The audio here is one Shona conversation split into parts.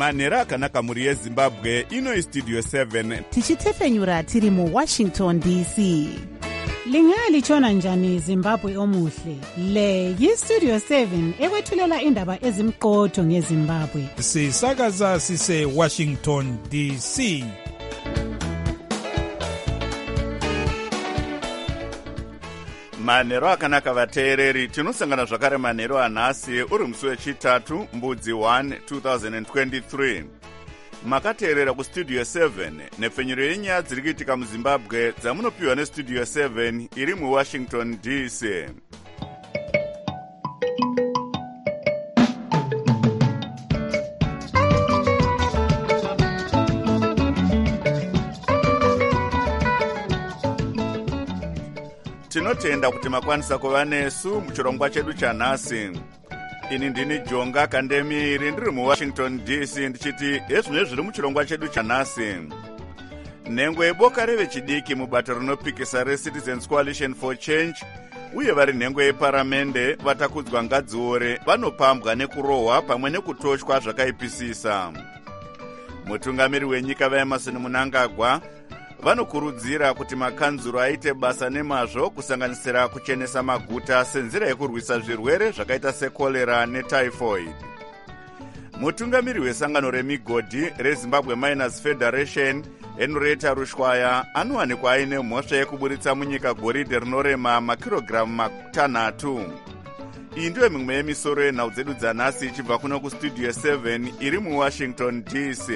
manhero akanaka mhuri yezimbabwe. Ino istudio 7 tichitefenyura tiri muWashington DC. Lingalitshona njani Zimbabwe omuhle? Le yiStudio 7 ekwethulela indaba ezimqotho ngeZimbabwe. Sisakaza sise Washington DC. manhero akanaka vateereri, tinosangana zvakare manhero anhasi uri musi wechitatu mbudzi 1 2023. makateerera kustudio 7 nepfenyuro yenyaya dziri kuitika muzimbabwe dzamunopiwa nestudio 7 iri muWashington DC. tinotenda kuti makwanisa kuva nesu muchirongwa chedu chanhasi. Ini ndini Jonga Kandemiri ndiri muWashington DC ndichiti ezvino zviri muchirongwa chedu chanhasi. Nhengo yeboka revechidiki mubato rinopikisa reCitizens Coalition for Change uye vari nhengo yeparamende vatakudzwa ngadziore vanopambwa nekurohwa pamwe nekutoshwa zvakaipisisa. Mutungamiri wenyika vaEmerson Mnangagwa vanokurudzira kuti makanzuro aite basa nemazvo kusanganisira kuchenesa maguta senzira yekurwisa zvirwere zvakaita sekolera netyphoid. Mutungamiri wesangano remigodhi reZimbabwe Miners Federation Henrietta Rushwaya anowanikwa aine mhosva yekuburitsa munyika goridhe rinorema makirogiramu matanhatu. Iyi ndiyo mimwe yemisoro yenhau dzedu dzanhasi ichibva kuno kustudio 7 iri muWashington DC.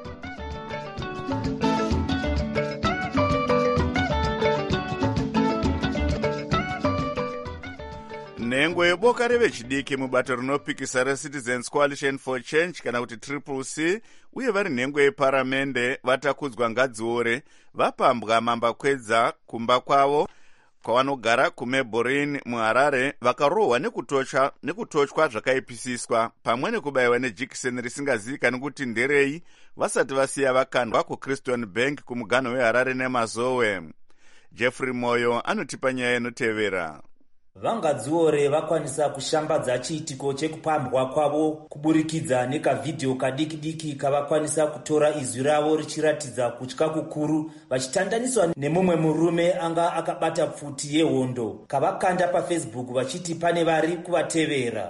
Nhengo yeboka revechidiki mubato rinopikisa reCitizens Coalition for Change kana kuti CCC uye vari nhengo yeparamende vatakudzwa ngadziore vapambwa mambakwedza kumba kwavo kwavanogara kuMelbourne muHarare vakarohwa nekutochwa zvakaipisiswa pamwe nekubayiwa nejikiseni risingazivikanwi kuti nderei vasati vasiya vakandwa kuCryston Bank kumuganho weHarare nemazowe. Jeffrey Moyo anotipa nyaya inotevera. Vangadziore vakwanisa kushambadza chiitiko chekupambwa kwavo kuburikidza nekavhidhiyo kadiki-diki kavakwanisa kutora izwi ravo richiratidza kutya kukuru vachitandaniswa nemumwe murume anga akabata pfuti yehondo kavakanda paFacebook vachiti pane vari kuvatevera.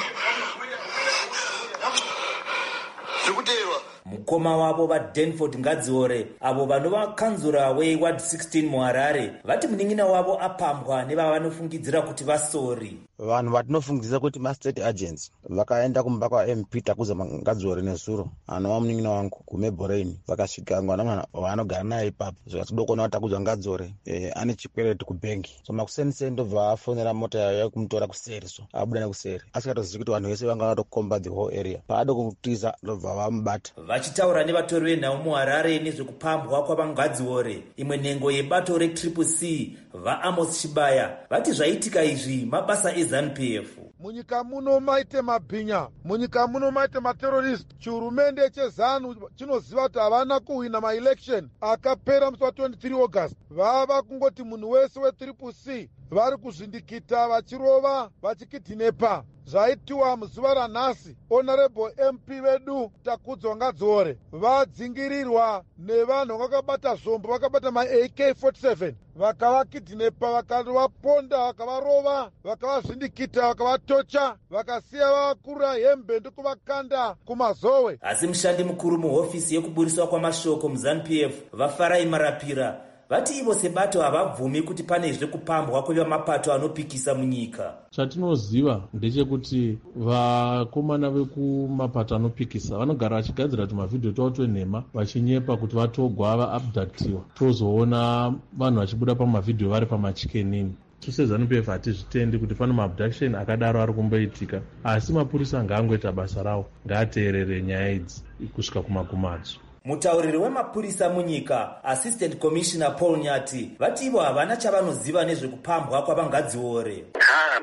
Mukoma wavo vaDenford Ngadziore avo vanova kanzura weWard 16 muHarare vati munin'ina wavo apambwa nevavanofungidzira kuti vasori. Vanhu vatinofungidzira kuti mastate agents vakaenda kumba kwaMP Takuza Ngadziore nezuro anova munin'ina wangu kuMelbourne vakasvika mwana waanogara naye ipapo zvakatidokona Takuza Ngadziore ane chikwereti kubhengi so makuseni ndobva afonera mota yekumutora kuseri so abuda nekuseri asikatozivi kuti vanhu vese vanga vatokomba the whole area paado kutiza ndobva vamubata. Vachitaura nevatori venhau muHarare nezvekupambwa kwavangadziore imwe nhengo yebato reCCC vaAmos Chibaya vati zvaitika izvi mabasa eZANU-PF. Munyika muno maite mabhinya, munyika muno maite materrorist. Chihurumende cheZANU chinoziva kuti havana kuwina maelection akapera musi wa23 August. Vava kungoti munhu wese weCCC vari kuzvindikita vachirova vachikidhinepa. Zvaitiwa muzuva ranhasi honorable MP vedu Takudzwa Ngadziore vadzingirirwa nevanhu vakabata zvombo vakabata maAK-47 vakavakidhinepa vakavaponda vakavarova vakavazvindikita vakavatocha vakasiya vakura hembe ndokuvakanda kumazowe. Asi mushandi mukuru muhofisi yekuburiswa kwamashoko muZANU-PF vaFarai Marapira vati ivo sebato havabvumi kuti pane zvekupambwa kwevamapato anopikisa munyika. Chatinoziva ndechekuti vakomana vekumapato anopikisa vanogara vachigadzira kuti mavhidhiyo tavo twenhema vachinyepa kuti vatogwa vaabdaktiwa tozoona vanhu vachibuda pamavhidhiyo vari pamachikenini. SeZANU-PF hatizvitendi kuti pane maabduction akadaro ari kumboitika, asi mapurisa ngaangoita basa rawo, ngaateerere nyaya idzi kusvika kumagumadzo. Mutauriri wemapurisa munyika Assistant Commissioner Paul Nyati vati ivo havana chavanoziva nezvekupambwa kwavangadziore.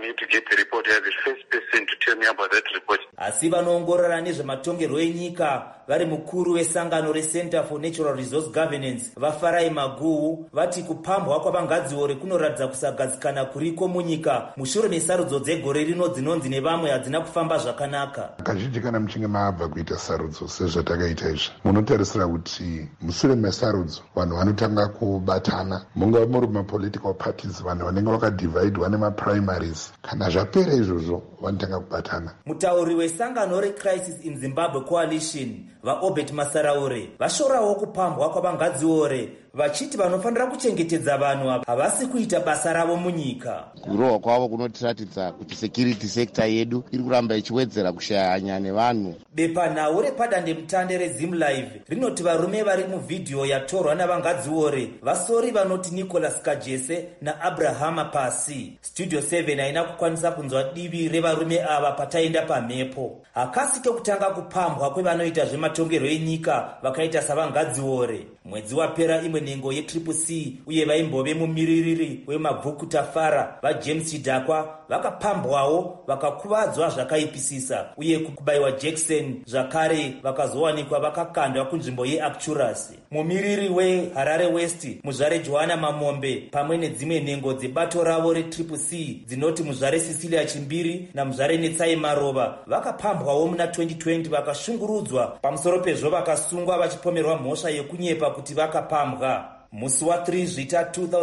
me to get the report. I am the first person to tell me about that report. Asi vanoongorora nezvematongerwo enyika vari mukuru wesangano reCenter for Natural Resource Governance vafarai Maguhu vati kupambwa kwavangadziore kunoratidza kusagadzikana kuriko munyika mushure mesarudzo dzegore rino dzinonzi nevamwe hadzina kufamba zvakanaka. Kazhinji kana muchinge maabva kuita sarudzo sezvatakaita izvi munotarisira kuti mushure mesarudzo vanhu vanotanga kubatana, mungava muri mapolitical parties, vanhu vanenge vakadivhaidwa nemaprimaries. Kana zvapera izvozvo vanotanga kubatana. Mutauri wesangano reCrisis in Zimbabwe Coalition vaObert Masaraure vashorawo kupambwa kwavangadziore vachiti vanofanira kuchengetedza vanhu havasi kuita basa ravo munyika. Kurohwa kwavo kunotiratidza kuti security sector yedu iri kuramba ichiwedzera kushayanya nevanhu. Bepanhau repadandemutande reZimLive rinoti varume vari muvhidhiyo yatorwa navangadziore vasori vanoti Nicholas Kajese naAbrahama Pasi. Studio 7 haina kukwanisa kunzwa divi revarume ava pataenda pamhepo. Hakasi kekutanga kupambwa kwevanoita zvematongerwo enyika vakaita savangadziore. Mwedzi wapera imwe nhengo yeCCC uye vaimbove mumiririri wemabhuku Tafara vaJames Chidakwa vakapambwawo vakakuvadzwa zvakaipisisa uye kubayiwa Jackson zvakare vakazowanikwa vakakandwa kunzvimbo yeActurasi. Mumiriri weHarare West muzvare Johanna Mamombe pamwe nedzimwe nhengo dzebato ravo reCCC dzinoti muzvare Cecilia Chimbiri namuzvare Netsai Marova vakapambwawo muna 2020 vakashungurudzwa pamusoro pezvo vakasungwa vachipomerwa mhosva yekunyepa kuti vakapambwa. Musi wa3 Zvita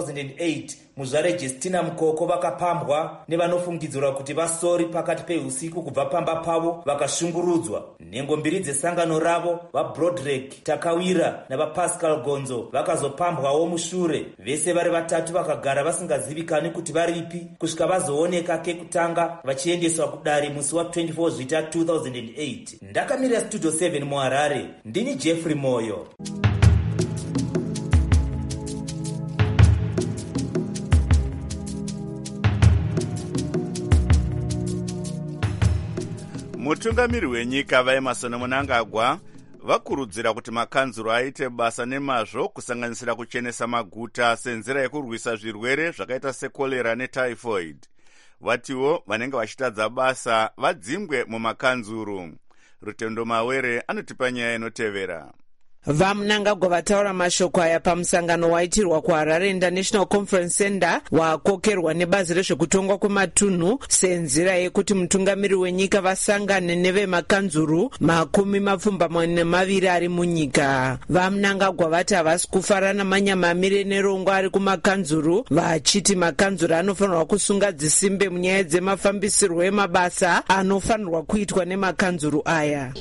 2008 muzvare Justina Mukoko vakapambwa nevanofungidzirwa kuti vasori pakati peusiku kubva pamba pavo vakashungurudzwa. Nhengo mbiri dzesangano ravo vaBroderick Takawira navaPascal Gonzo vakazopambwawo mushure. Vese vari vatatu vakagara vasingazivikani kuti varipi kusvika vazooneka kekutanga vachiendeswa kudare musi wa24 Zvita 2008. Ndakamirira Studio 7 muHarare, ndini Jeffrey Moyo. Mutungamiri wenyika vaEmerson Mnangagwa vakurudzira kuti makanzuro aite basa nemazvo kusanganisira kuchenesa maguta senzira yekurwisa zvirwere zvakaita sekolera netyphoid. Vatiwo vanenge vachitadza basa vadzingwe mumakanzuro. Rutendo Mawere anotipa nyaya inotevera. VaMnangagwa vataura mashoko aya pamusangano waitirwa kuHarare International Conference Center wakokerwa nebazi rezvekutongwa kwematunhu senzira yekuti mutungamiri wenyika vasangane nevemakanzuru 22 ari munyika. VaMnangagwa vati havasi kufara namanyamamire nerongo ari kumakanzuru, vachiti makanzuru anofanirwa kusunga dzisimbe munyaya dzemafambisirwo emabasa anofanirwa kuitwa nemakanzuru aya.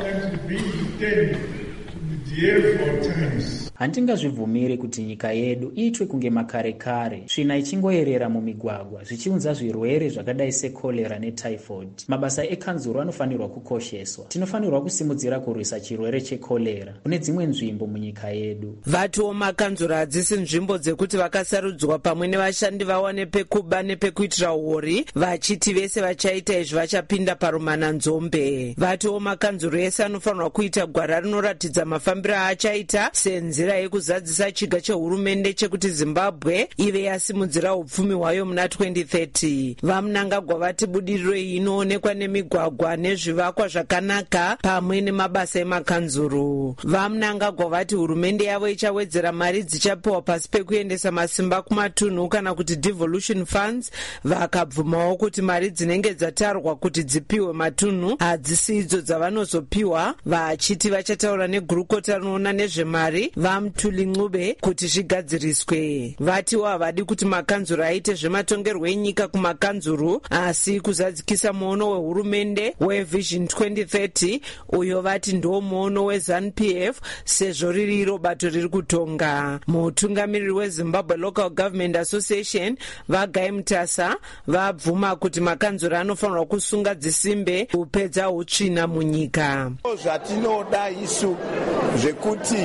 Handingazvibvumire kuti nyika yedu iitwe kunge makare kare, svina ichingoyerera mumigwagwa zvichiunza zvirwere zvakadai sekolera netyphoid. Mabasa ekanzuru anofanirwa kukosheswa. Tinofanirwa kusimudzira kurwisa chirwere chekolera kune dzimwe nzvimbo munyika yedu. Vatiwo makanzuru hadzisi nzvimbo dzekuti vakasarudzwa pamwe nevashandi vawane pekuba nepekuitira uori, vachiti vese vachaita izvi vachapinda parumananzombe. Vatiwo makanzuru ese anofanirwa kuita gwara rinoratidza mafambiro achaita senzira yekuzadzisa chiga chehurumende chekuti Zimbabwe ive yasimudzira upfumi hwayo muna 2030. VaMnangagwa vati budiriro iyi inoonekwa nemigwagwa nezvivakwa zvakanaka pamwe nemabasa emakanzuru. VaMnangagwa vati hurumende yavo ichawedzera mari dzichapiwa pasi pekuendesa masimba kumatunhu kana kuti devolution funds. Vakabvumawo kuti mari dzinenge dzatarwa kuti dzipiwe matunhu hadzisi idzo dzavanozopiwa, vachiti vachataura negurukota rinoona nezvemari vaMthuli Ncube kuti zvigadziriswe. Vatiwo havadi kuti makanzuru aite zvematongerwo enyika kumakanzuru asi kuzadzikisa muono wehurumende weVision 2030 uyo vati ndo muono weZANU-PF sezvo riri iro bato riri kutonga. Mutungamiriri weZimbabwe Local Government Association vaGuy Mutasa vabvuma kuti makanzuru anofanirwa kusunga dzisimbe kupedza utsvina munyika. Zvatinoda isu zvekuti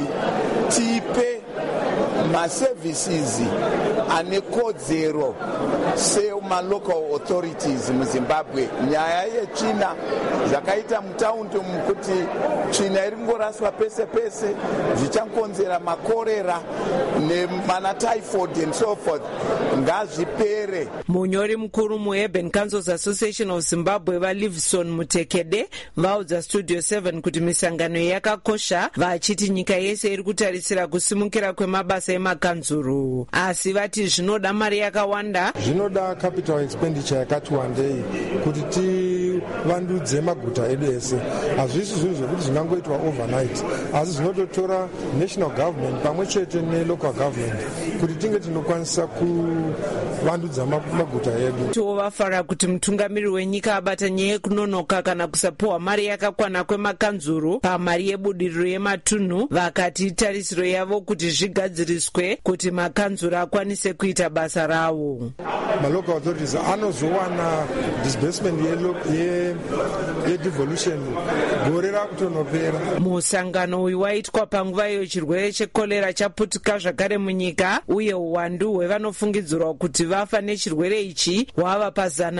tipe maservices ane kodzero malocal authorities muZimbabwe. Nyaya yetsvina zvakaita mutaundi umu kuti tsvina iri kungoraswa pese pese zvichangonzera makorera nemana typhoid and so forth ngazvipere. Munyori mukuru muHurban Councils Association of Zimbabwe vaLivingstone Mutekede vaudza Studio 7 kuti misangano yakakosha, vachiti nyika yese iri kutarisira kusimukira kwemabasa emakanzuru, asi vati zvinoda mari yakawanda, zvinoda capital expenditure yakati wandei kuti tivandudze maguta edu ese. Hazvisi zvinhu zvekuti zvingangoitwa overnight, asi zvinototora national government pamwe chete nelocal government kuti tinge tinokwanisa kuvandudza maguta edu. Tovafara kuti mutungamiri wenyika abata nyaya yekunonoka kana kusapuwa mari yakakwana kwemakanzuru pamari yebudiriro yematunhu, vakati tarisiro yavo kuti zvigadziriswe kuti makanzuru akwanise kuita basa rawo. Malocal authorities anozowana disbursement yedevolution gore rakutonopera. Musangano uyu waitwa panguva iyo chirwere chekorera chaputuka zvakare munyika, uye uwandu hwevanofungidzirwa kuti vafa nechirwere ichi hwava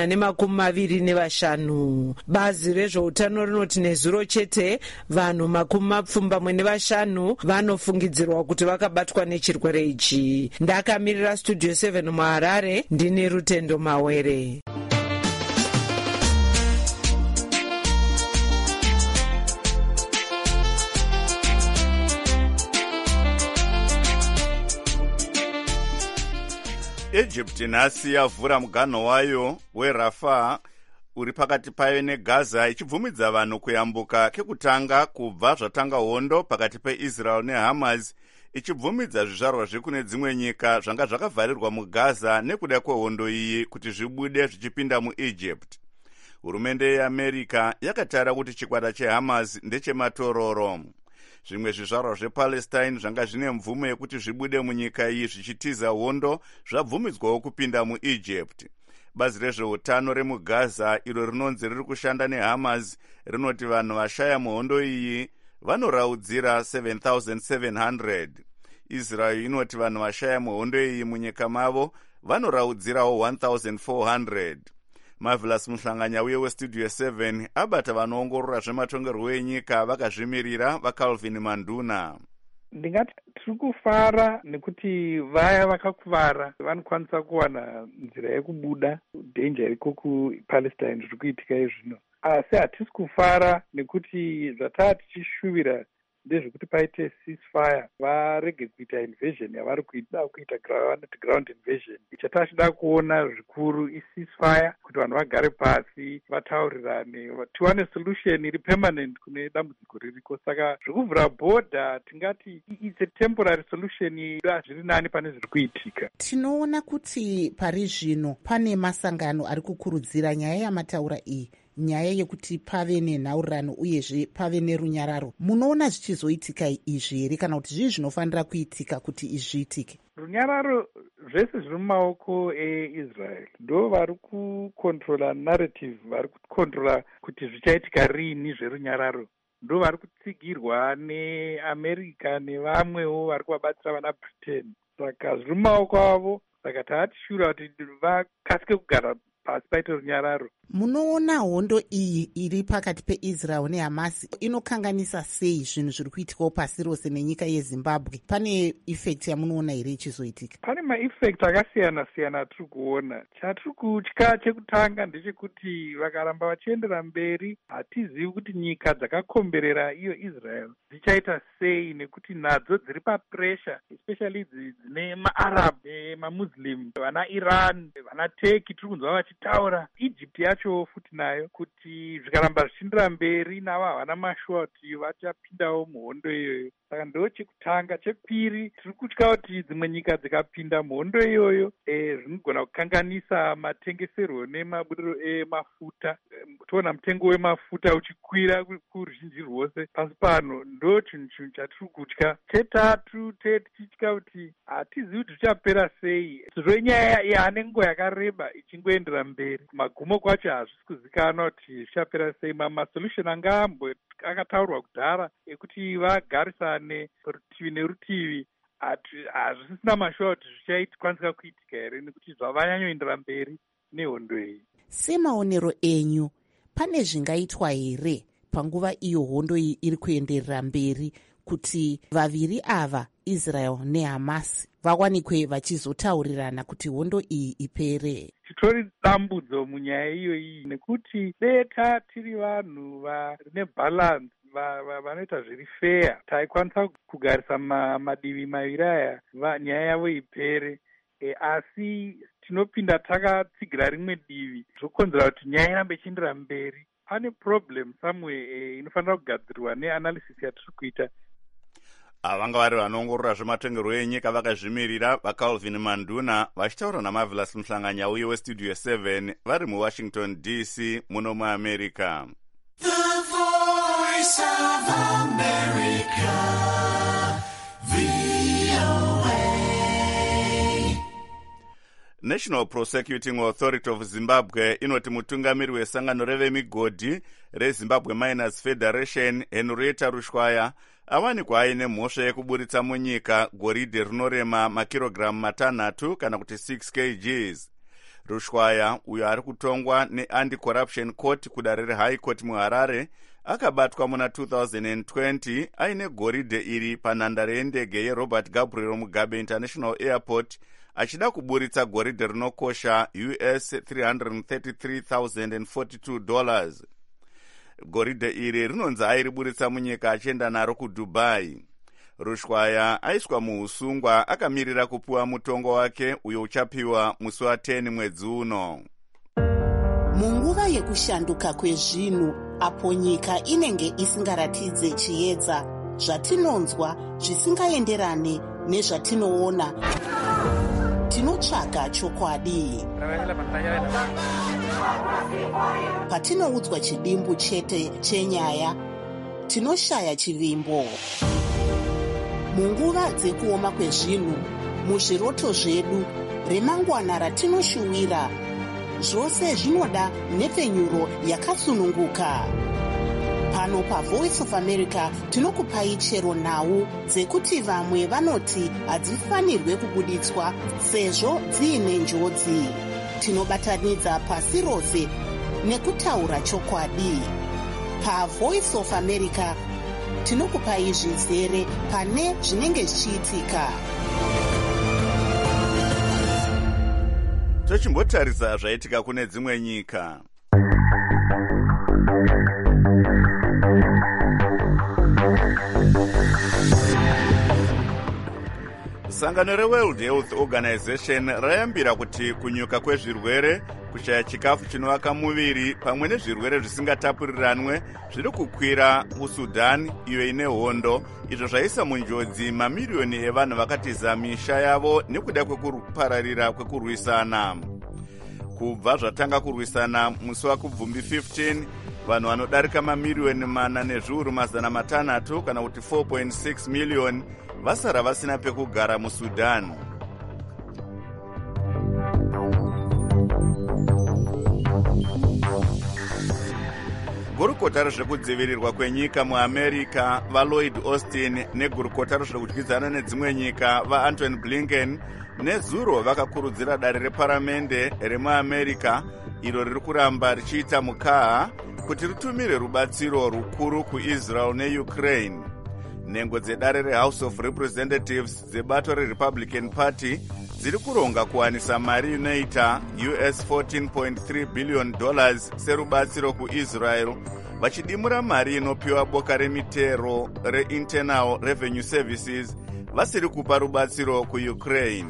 pa125. Bazi rezveutano rinoti nezuro chete vanhu 25 vanofungidzirwa kuti vakabatwa nechirwere ichi. Ndakamirira Studio 7 muHarare, ndine Rutendo Mawere. Egypt nhasi yavhura muganho wayo weRafah uri pakati payo neGaza, ichibvumidza vanhu kuyambuka kekutanga kubva zvatanga hondo pakati peIsrael neHamas, ichibvumidza zvizvarwa zvekune dzimwe nyika zvanga zvakavharirwa muGaza nekuda kwehondo iyi kuti zvibude zvichipinda muEgypt. Hurumende yeAmerica yakataura kuti chikwata cheHamas ndechematororo. Zvimwe zvizvarwa zvePalestine zvanga zvine mvumo yekuti zvibude munyika iyi zvichitiza hondo zvabvumidzwawo kupinda muEgypt. Bazi rezveutano remuGaza iro rinonzi riri kushanda neHamas rinoti vanhu vashaya muhondo iyi vanoraudzira 7,700. Israel inoti vanhu vashaya muhondo iyi munyika mavo vanoraudzirawo 1,400. Marvelous Muhlanganya uye weStudio 7 abata vanoongorora zvematongerwo enyika vakazvimirira vaCalvin Manduna. Ndingati tiri kufara nekuti vaya vakakuvara vanokwanisa kuwana nzira yekubuda dhenja iriko kuPalestine zviri kuitika izvino. Asi hatisi kufara nekuti zvataa tichishuvira ndezvekuti paite ceasefire, varege kuita invasion yavari kuida kuita ground invasion. Chatachida kuona zvikuru iceasefire, kuti vanhu vagare pasi vataurirane tiwane solution iri permanent kune dambudziko ririko. Saka zvekuvhura border tingati it's a temporary solution, zviri nani pane zviri kuitika. Tinoona kuti pari zvino pane masangano ari kukurudzira nyaya yamataura iyi, nyaya yekuti pave nenhaurirano uyezve pave nerunyararo. Munoona zvichizoitika izvi here kana kuti zvii zvinofanira kuitika kuti izvi zviitike? Runyararo zvese zviri mumaoko eIsrael ndo vari kukontrola narrative, vari kukontrola kuti zvichaitika rini zverunyararo. Ndo vari kutsigirwa neAmerica nevamwewo vari kuvabatsira vana Britain. Saka zviri mumaoko avo, saka taatishura kuti vakasike kugara pasi paite runyararo. Munoona hondo iyi iri pakati peIsrael neHamas inokanganisa sei zvinhu zviri kuitikawo pasi rose nenyika yeZimbabwe? Pane effect yamunoona here ichizoitika? Pane maeffect akasiyana-siyana atiri kuona. Chatiri kutya chekutanga ndechekuti vakaramba vachiendera mberi, hatizivi kuti nyika dzakakomberera iyo Israel dzichaita sei, nekuti nadzo dziri papressure, especially dzine maArab, maMuslim, vana Iran, vana Turkey tiri kunzwa vachitaura, Egypt yacho futi nayo, kuti zvikaramba zvichiendera mberi navo havana mashua kuti vachapindawo muhondo iyoyo. Saka ndo chekutanga. Chepiri, tiri kutya kuti dzimwe nyika dzikapinda muhondo iyoyo zvinogona kukanganisa matengeserwo nemaburiro emafuta. Toona mutengo wemafuta uchikwira kuruzhinji rwose pasi pano. Ndo chinhu chatiri kutya. Chetatu, tichitya kuti hatizivi kuti zvichapera sei. Zvenyaya yaane nguva yakareba ichingoendera mberi, magumo kwacho hazvisi kuzikanwa kuti zvichapera sei. Masolution anga akataurwa kudhara ekuti vagarisane rutivi nerutivi, hazvisina mashua kuti zvichaitikwanisika kuitika here, nekuti zvavanyanyoendera mberi. nehondo iyi. Semaonero enyu, pane zvingaitwa here panguva iyo hondo iyi iri kuenderera mberi kuti vaviri ava, Israel neHamas, vawanikwe vachizotaurirana kuti hondo iyi ipere? Titori dambudzo munyaya iyoyi nekuti beta tiri vanhu vane balance, vanoita zviri fair, taikwanisa kugarisa madivi maviri aya nyaya yavo ipere. Asi tinopinda takatsigira rimwe divi, zvokonzera kuti nyaya irambe ichiendera mberi. Pane problem somewhere inofanira kugadzirwa neanalysis yatiri kuita. Vanga vari vanoongorora zvematongerwo enyika vakazvimirira vaCalvin Manduna vachitaura naMarvelous Muhlanganya uye weStudio 7 vari muWashington DC muno muAmerica. The Voice of America, VOA. National Prosecuting Authority of Zimbabwe inoti mutungamiri wesangano revemigodhi reZimbabwe Miners Federation Henrietta Rushwaya awanikwa aine mhosva yekuburitsa munyika goridhe rinorema makirogiramu 6 kana kuti 6 kgs. Rushwaya, uyo ari kutongwa neAnti-Corruption Court kudare reHigh Court muHarare, akabatwa muna 2020 aine goridhe iri panhandare yendege yeRobert Gabriel Mugabe International Airport achida kuburitsa goridhe rinokosha US $333,042. Goridhe iri rinonzi airiburitsa munyika achienda naro kuDubai. Rushwaya aiswa muusungwa akamirira kupiwa mutongo wake uyo uchapiwa musi wa10 mwedzi uno. Munguva yekushanduka kwezvinhu, apo nyika inenge isingaratidze chiedza, zvatinonzwa zvisingaenderane nezvatinoona, tinotsvaga chokwadi. Patinoudzwa chidimbu chete chenyaya, tinoshaya chivimbo. Munguva dzekuoma kwezvinhu, muzviroto zvedu, remangwana ratinoshuwira, zvose zvinoda nhepfenyuro yakasununguka. Pano paVoice of America tinokupai chero nhau dzekuti vamwe vanoti hadzifanirwe kubuditswa sezvo dziine njodzi. Tinobatanidza pasi rose nekutaura chokwadi. PaVoice of America tinokupai zvizere pane zvinenge zvichiitika. Tochimbotarisa zvaitika kune dzimwe nyika. Sangano reWorld Health Organization rayambira kuti kunyuka kwezvirwere, kushaya chikafu chinovaka muviri pamwe nezvirwere zvisingatapuriranwe zviri kukwira kuSudan iyo ine hondo, izvo zvaisa munjodzi mamiliyoni evanhu vakatiza misha yavo nekuda kwekupararira kwekurwisana. Kubva zvatanga kurwisana musi waKubvumbi 15, vanhu vanodarika mamiliyoni 4,500 kana kuti 4.6 miliyoni vasara vasina pekugara muSudan. Gurukota rezvekudzivirirwa kwenyika muAmerica vaLloyd Austin negurukota rezvekudyidzana nedzimwe nyika vaAntony Blinken nezuro vakakurudzira dare reparamende remuAmerica iro riri kuramba richiita mukaha kuti ritumire rubatsiro rukuru kuIsrael neUkraine. Nhengo dzedare reHouse of Representatives dzebato reRepublican Party dziri kuronga kuwanisa mari inoita US $14.3 billion serubatsiro kuIsrael, vachidimura mari inopiwa boka remitero reInternal Revenue Services vasiri kupa rubatsiro kuUkraine.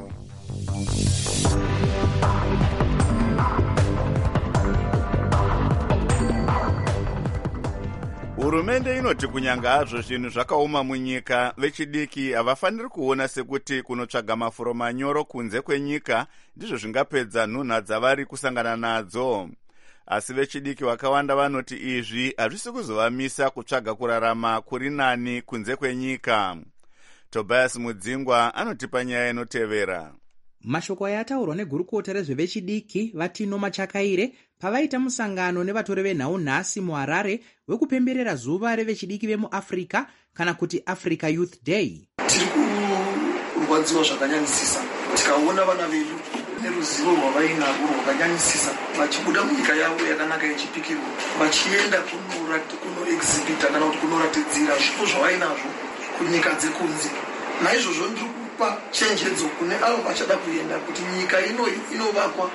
Hurumende inoti kunyanga hazvo zvinhu zvakaoma munyika, vechidiki havafaniri kuona sekuti kunotsvaga mafuro manyoro kunze kwenyika ndizvo zvingapedza nhunha dzavari kusangana nadzo. Asi vechidiki vakawanda vanoti izvi hazvisi kuzovamisa kutsvaga kurarama kuri nani kunze kwenyika. Tobias Mudzingwa anotipa nyaya inotevera. Mashoko ayataurwa negurukota rezvevechidiki Vatino Machakaire pavaita musangano nevatori venhau nhasi muHarare wekupemberera zuva revechidiki vemuAfrica kana kuti Africa Youth Day. Tiri kurwadziwa zvakanyanyisisa tikaona vana vedu neruzivo rwavainarwo rwakanyanyisisa vachibuda munyika yavo yakanaka yechipikirwa vachienda kunoexhibita kana kuti kunoratidzira zvipo zvavainazvo kunyika dzekunze. Naizvozvo ndiri kupa chenjedzo kune avo vachada kuenda kuti nyika inovakwa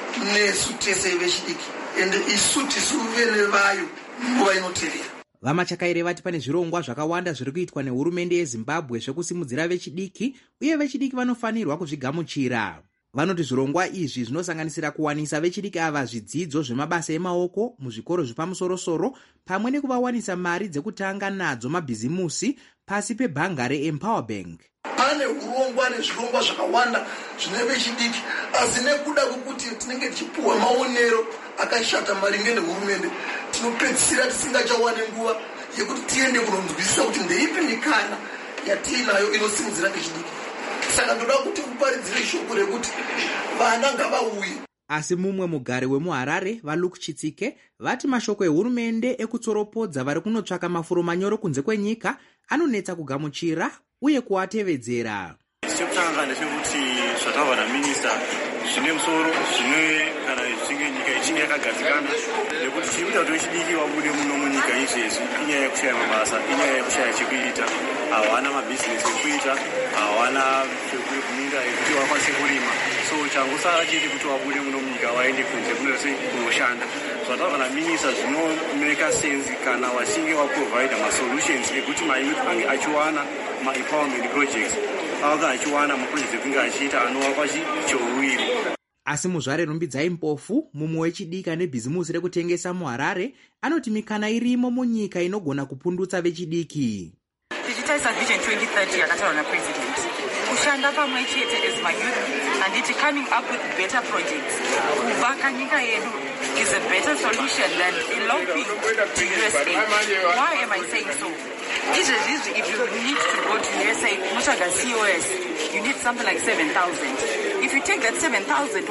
nesu tese vechidiki ende isu tisuve vayo nguva inotevera. vamachakaire vati pane zvirongwa zvakawanda zviri kuitwa nehurumende yezimbabwe zvekusimudzira vechidiki uye vechidiki vanofanirwa kuzvigamuchira. Vanoti zvirongwa izvi zvinosanganisira kuwanisa vechidiki ava zvidzidzo zvemabasa emaoko muzvikoro zvepamusorosoro pamwe nekuvawanisa mari dzekutanga nadzo mabhizimusi pasi pebhanga reEmpower Bank. Pane urongwa nezvirongwa zvakawanda zvine vechidiki asi nekuda kwekuti tinenge tichipuwa maonero akashata maringe nehurumende tinopedzisira tisingachawane nguva yekuti tiende kunonzwisisa kuti ndeipi mikana yatiinayo inosimudzira vechidiki. Saka ndoda kuti uparidzire shoko rekuti vana ngavauye. Asi mumwe mugari wemuHarare vaLuke Chitsike vati mashoko ehurumende ekutsoropodza vari kunotsvaka mafuro manyoro kunze kwenyika anonetsa kugamuchira uye kuatevedzera. Chekutanga ndechekuti zvataurwa naminista zvine musoro zvine kana zvichinge nyika ichinge yakagadzikana nekuti chiri kuita kuti vechidiki vabude muno munyika izvezvi inyaya yekushaya mabasa, inyaya yekushaya chekuita, hawana mabhizinesi ekuita, hawana pekuninda yekuti vakwanise kurima. So changosara chete kuti vabude muno munyika vaende kunze kunoshanda. Zvataurwa naminista zvinomeka sense kana vachinge vaprovide masolutions ekuti mayouth ange achiwana ma-empowerment projects anga achiwana maprojects ekunge achiita anovakwa chouwiri. Asi muzvare Rumbidzai Mpofu, mumwe wechidiki nebhizimusi rekutengesa muHarare, anoti mikana irimo munyika inogona kupundutsa vechidiki. Tichitarisa Vision 2030 yakataurwa naPresident, kushanda pamwe chete as mayouth and coming up with better projects. Kuvaka nyika yedu is a better solution than eloping to USA. Why am I saying so? If you need to go to USA, Mushaga COS, you need something like 7,000. If you take that 7,000,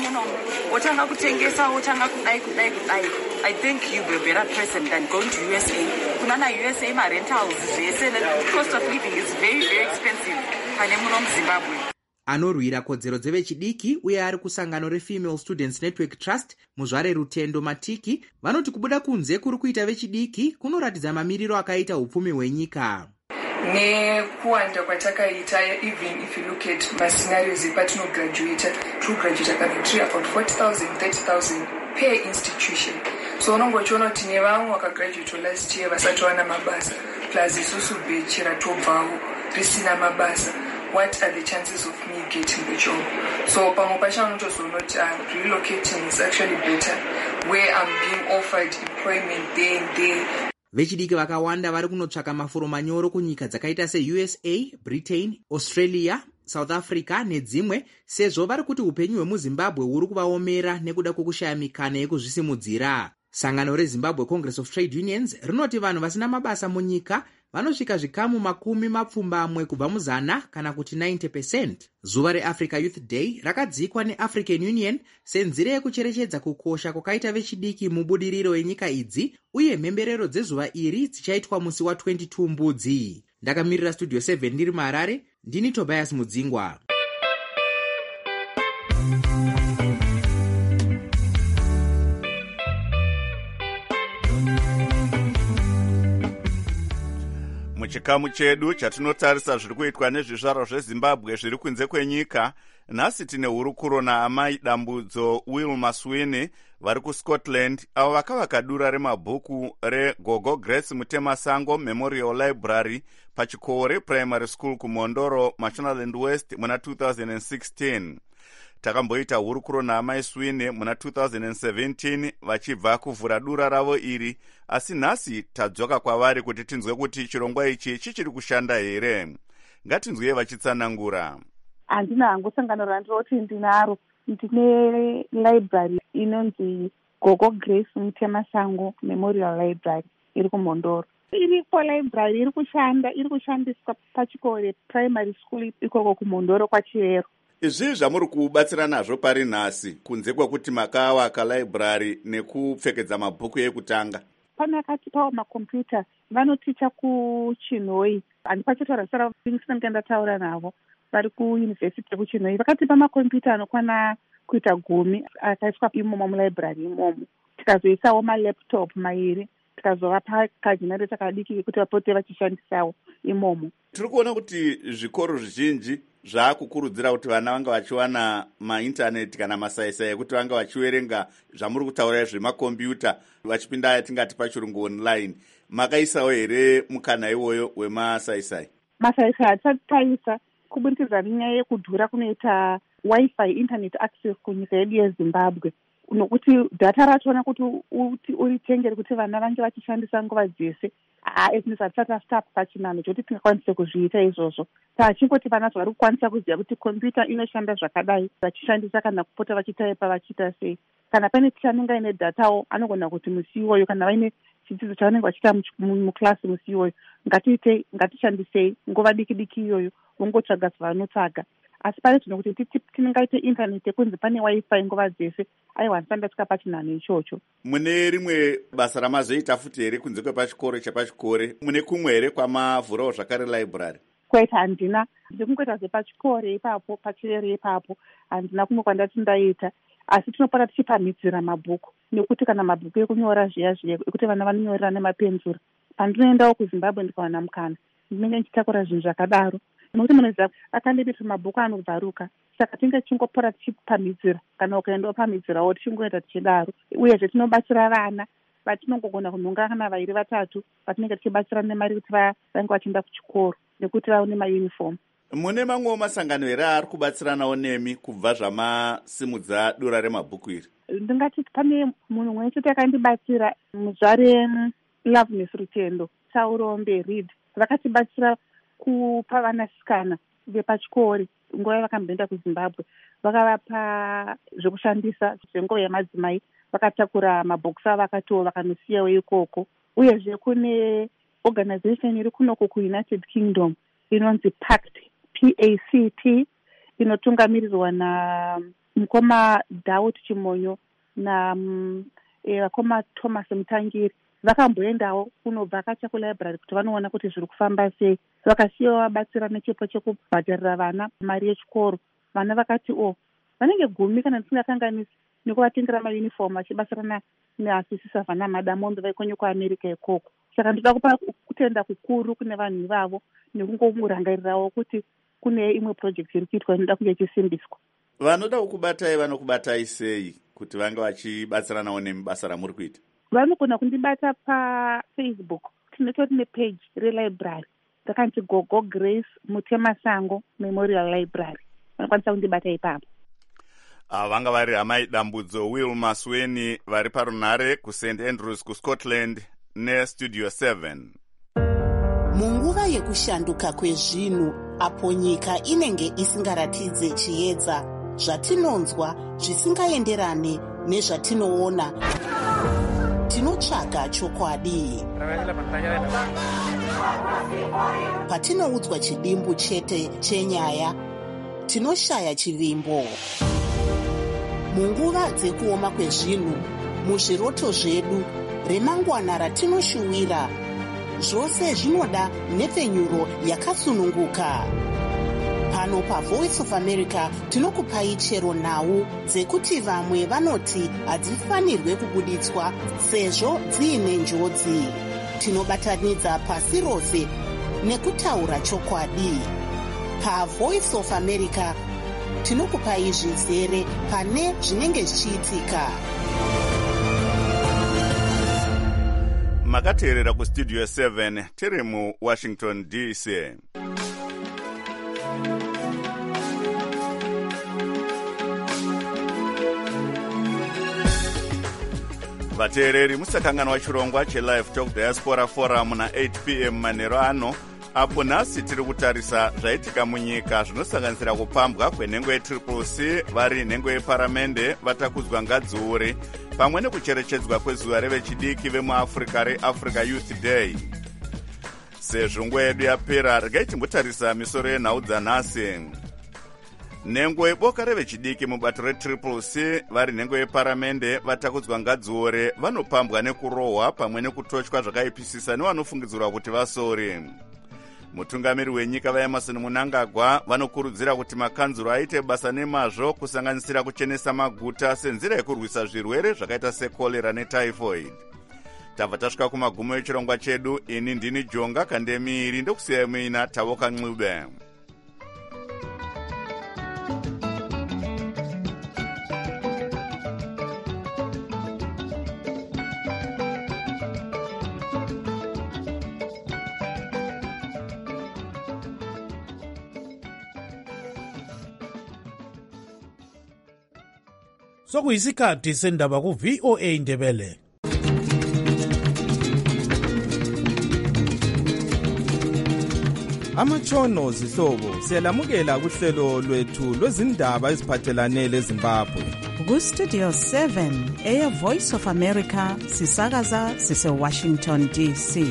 I think you'll be a better person than going to USA. Kunana USA, my rentals, the cost of living is very, very expensive. Zimbabwe. Anorwira kodzero dzevechidiki uye ari kusangano reFemale Students Network Trust muzvare Rutendo Matiki vanoti kubuda kunze kuri kuita vechidiki kunoratidza mamiriro akaita upfumi hwenyika. Nekuwanda kwatakaita, even if you look at my scenarios patinograduate, true graduate kana tiri about 40,000, 30,000 per institution. So unongochiona kuti nevamwe vakagraduate last year vasati wana mabasa plus isusu batch ratobvawo risina mabasa. What are the chances of me getting the job? So pamwe pacho unotozoona kuti relocating is actually better where I'm being offered employment there and there. Vechidiki vakawanda vari kunotsvaka mafuro manyoro kunyika dzakaita seUSA, Britain, Australia, South Africa nedzimwe sezvo vari kuti upenyu hwemuZimbabwe huri kuvaomera nekuda kwekushaya mikana yekuzvisimudzira. Sangano reZimbabwe Congress of Trade Unions rinoti vanhu vasina mabasa munyika vanosvika zvikamu 10 kubva muzana kana kuti 90%. Zuva reAfrica Youth Day rakadzikwa neAfrican Union senzira yekucherechedza kukosha kwakaita vechidiki mubudiriro yenyika idzi uye mhemberero dzezuva iri dzichaitwa musi wa22 Mbudzi. Ndakamirira Studio 7 ndiri muHarare, ndini Tobias Mudzingwa. Muchikamu chedu chatinotarisa zviri kuitwa nezvizvarwa zveZimbabwe zviri kunze kwenyika, nhasi tine hurukuro naamai dambudzo Wilma Sweeney vari kuScotland avo vakavaka dura remabhuku reGogo Grace Mutemasango Memorial Library pachikore Primary School kuMondoro, Mashonaland West muna 2016. Takamboita hurukuro naamai Sweeney muna 2017 vachibva kuvhura dura ravo iri, asi nhasi tadzoka kwavari kuti tinzwe kuti chirongwa ichi chichiri kushanda here. Ngatinzwe vachitsanangura. Handina hangu sangano randinoti ndinaro, ndine library inonzi Gogo Grace Mutemasango Memorial Library iri kuMondoro. Iriko library iri kushandiswa pachikore Primary School ikoko kuMondoro kwaChiyero. Izvi zvamuri kubatsira nazvo pari nhasi kunze kwekuti makavaka library nekupfekedza mabhuku ekutanga? Pane akatipawo makombiyuta vanoticha kuChinhoi, handipachitaura sara ndingenda taura navo. vari kuyunivhesiti yekuchinoi vakatipa makombiyuta anokwana kuita 10 akaiswa imomo mulibrary imomo. Tikazoisawo malaptop 2 tikazovapa kagenerator kadiki kekuti vapote vachishandisawo imomo. Tiri kuona kuti zvikoro zvizhinji zvaakukurudzira kuti vana vanga vachiwana maintaneti kana masaisai ekuti vanga vachiverenga zvamuri kutaura zvemakombiyuta vachipinda yatingati pachirungu online. Makaisawo here mukana iwoyo wemasaisai? Masaisai hatisati taisa kubudikidza nenyaya yekudhura kunoita wifi internet access kunyika yedu yeZimbabwe, nokuti data ratoona kuti uritengere kuti vana vange vachishandisa nguva dzese. Ezvinhu zvatisati tasitapa pachinano chekuti tingakwanise kuzviita izvozvo. Tachingoti vana vari kukwanisa kuziva kuti kombiyuta inoshanda zvakadai vachishandisa kana kupota vachitaipa vachiita sei. Kana pane ticha anenge aine datawo anogona kuti musi iwoyo kana vaine chidzidzo chavanenge vachiita muklasi musi iwoyo ngatishandisei nguva diki diki iyoyo vongotsvaga zvavanotsvaga. Asi pane zvino kuti tinengaite intaneti yekunzi pane wifi nguva dzese aiwa ndisandatika pachinhano ichocho. Mune rimwe basa ramazoita futi here kunze kwepachikoro chepachikore? Mune kumwe here kwamavhurawo zvakare library? Kwaita handina, ndikungoita zvepachikore ipapo pachirere ipapo, handina kumwe kwandati ndaita. Asi tinopota tichipamhidzira mabhuku, nekuti kana mabhuku ekunyora zviya ekuti vana vanonyorera nemapenzura. Pandinoendawo kuZimbabwe ndikawana mukana ndinenge ndichitakura zvinhu zvakadaro, nokuti munoziva akandibita mabhuku anobvaruka. Saka tinge tichingopota tichipamhidzira, kana ukaendawo pamhidzirawo tichingoita tichidaro. Uyezve tinobatsira vana vatinongogona kunhonga kana 2 3 vatinenge tichibatsira nemari kuti vange vachienda kuchikoro nekuti vaone mauniform. Mune mamwewo masangano here ari kubatsiranawo nemi kubva zvamasimudza dura remabhuku iri? Ndingati pane munhu mumwe chete akandibatsira, muzvare Loveness Rutendo, Saurombe Reed. Vakatibatsira kupa vanasikana vepachikori nguva yavakamboenda kuZimbabwe. Vakavapa zvekushandisa zvenguva yemadzimai, vakatakura mabhokisi avo vakatiwo vakanosiyawo ikoko. Uyezve kune organization iri kunoko kuUnited Kingdom inonzi PACT, PACT, inotungamirirwa namukoma Daud Chimonyo na vakoma Thomas Mutangiri. Vakamboendawo kunobva kacha kulibrary kuti vanoona kuti zviri kufamba sei. Vakasiyawo vabatsira nechipo chekubhadharira vana mari yechikoro. Vana vakati vanenge 10 kana ndisingakanganisi nekuvatengera mauniform vachibatsirana neasisisa vana Madamombe vaikonye kuAmerica ikoko. Saka ndoda kupa kutenda kukuru kune vanhu ivavo nekungomurangarirawo kuti kune imwe project iri kuitwa inoda kunge ichisimbiswa. Vanoda kukubatai vanokubatai sei kuti vange vachibatsiranawo nemibasa ramuri kuita? Vanogona kundibata paFacebook. Tinotori nepage relibrary rakanzi Gogo Grace Mutemasango Memorial Library. Vanokwanisa kundibata ipapo. Vanga vari Amai Dambudzo Will Masweni vari parunhare kuSt Andrews kuScotland neStudio 7. Munguva yekushanduka kwezvinhu apo nyika inenge isingaratidze chiedza, zvatinonzwa zvisingaenderane nezvatinoona, tinotsvaga chokwadi. Patinoudzwa chidimbu chete chenyaya, tinoshaya chivimbo. Munguva dzekuoma kwezvinhu, muzviroto zvedu, remangwana ratinoshuwira, zvose zvinoda nhepfenyuro yakasununguka. Pano paVoice of America tinokupai chero nhau dzekuti vamwe vanoti hadzifanirwe kubuditswa sezvo dziine njodzi. Tinobatanidza pasi rose nekutaura chokwadi. PaVoice of America tinokupai zvizere pane zvinenge zvichiitika. Makateerera kuStudio 7 tiri muWashington DC. Vateereri musakanganwa chirongwa cheLive Talk Diaspora Forum na 8 p.m. manheru ano, apo nhasi tiri kutarisa zvaitika munyika zvinosanganisira kupambwa kwenhengo yeCCC vari nhengo yeparamende vatakudzwa ngadziure, pamwe nekucherechedzwa kwezuva revechidiki vemuAfrica reAfrica Youth Day. Sezvo nguva yedu yapera, regai timbotarisa misoro yenhau dzanhasi. Nhengo yeboka revechidiki mubato reCCC vari nhengo yeparamende vatakudzwa ngadziure vanopambwa nekurohwa pamwe nekutotywa zvakaipisisa nevanofungidzirwa kuti vasori. mutungamiri wenyika vaemerson mnangagwa vanokurudzira kuti makanzuro aite basa nemazvo kusanganisira kuchenesa maguta senzira yekurwisa zvirwere zvakaita sekorera netyphoid. tabva tasvika kumagumo echirongwa chedu. ini ndini jonga kandemiri ndokusiyai muina Tavoka Ncube. Sokuyisikhathi sendaba ku-VOA Indebele. Amatshono zihlobo siyalamukela kuhlelo lwethu lwezindaba eziphathelane leZimbabwe. Ku-Studio 7 Air Voice of America sisakaza sise-Washington DC.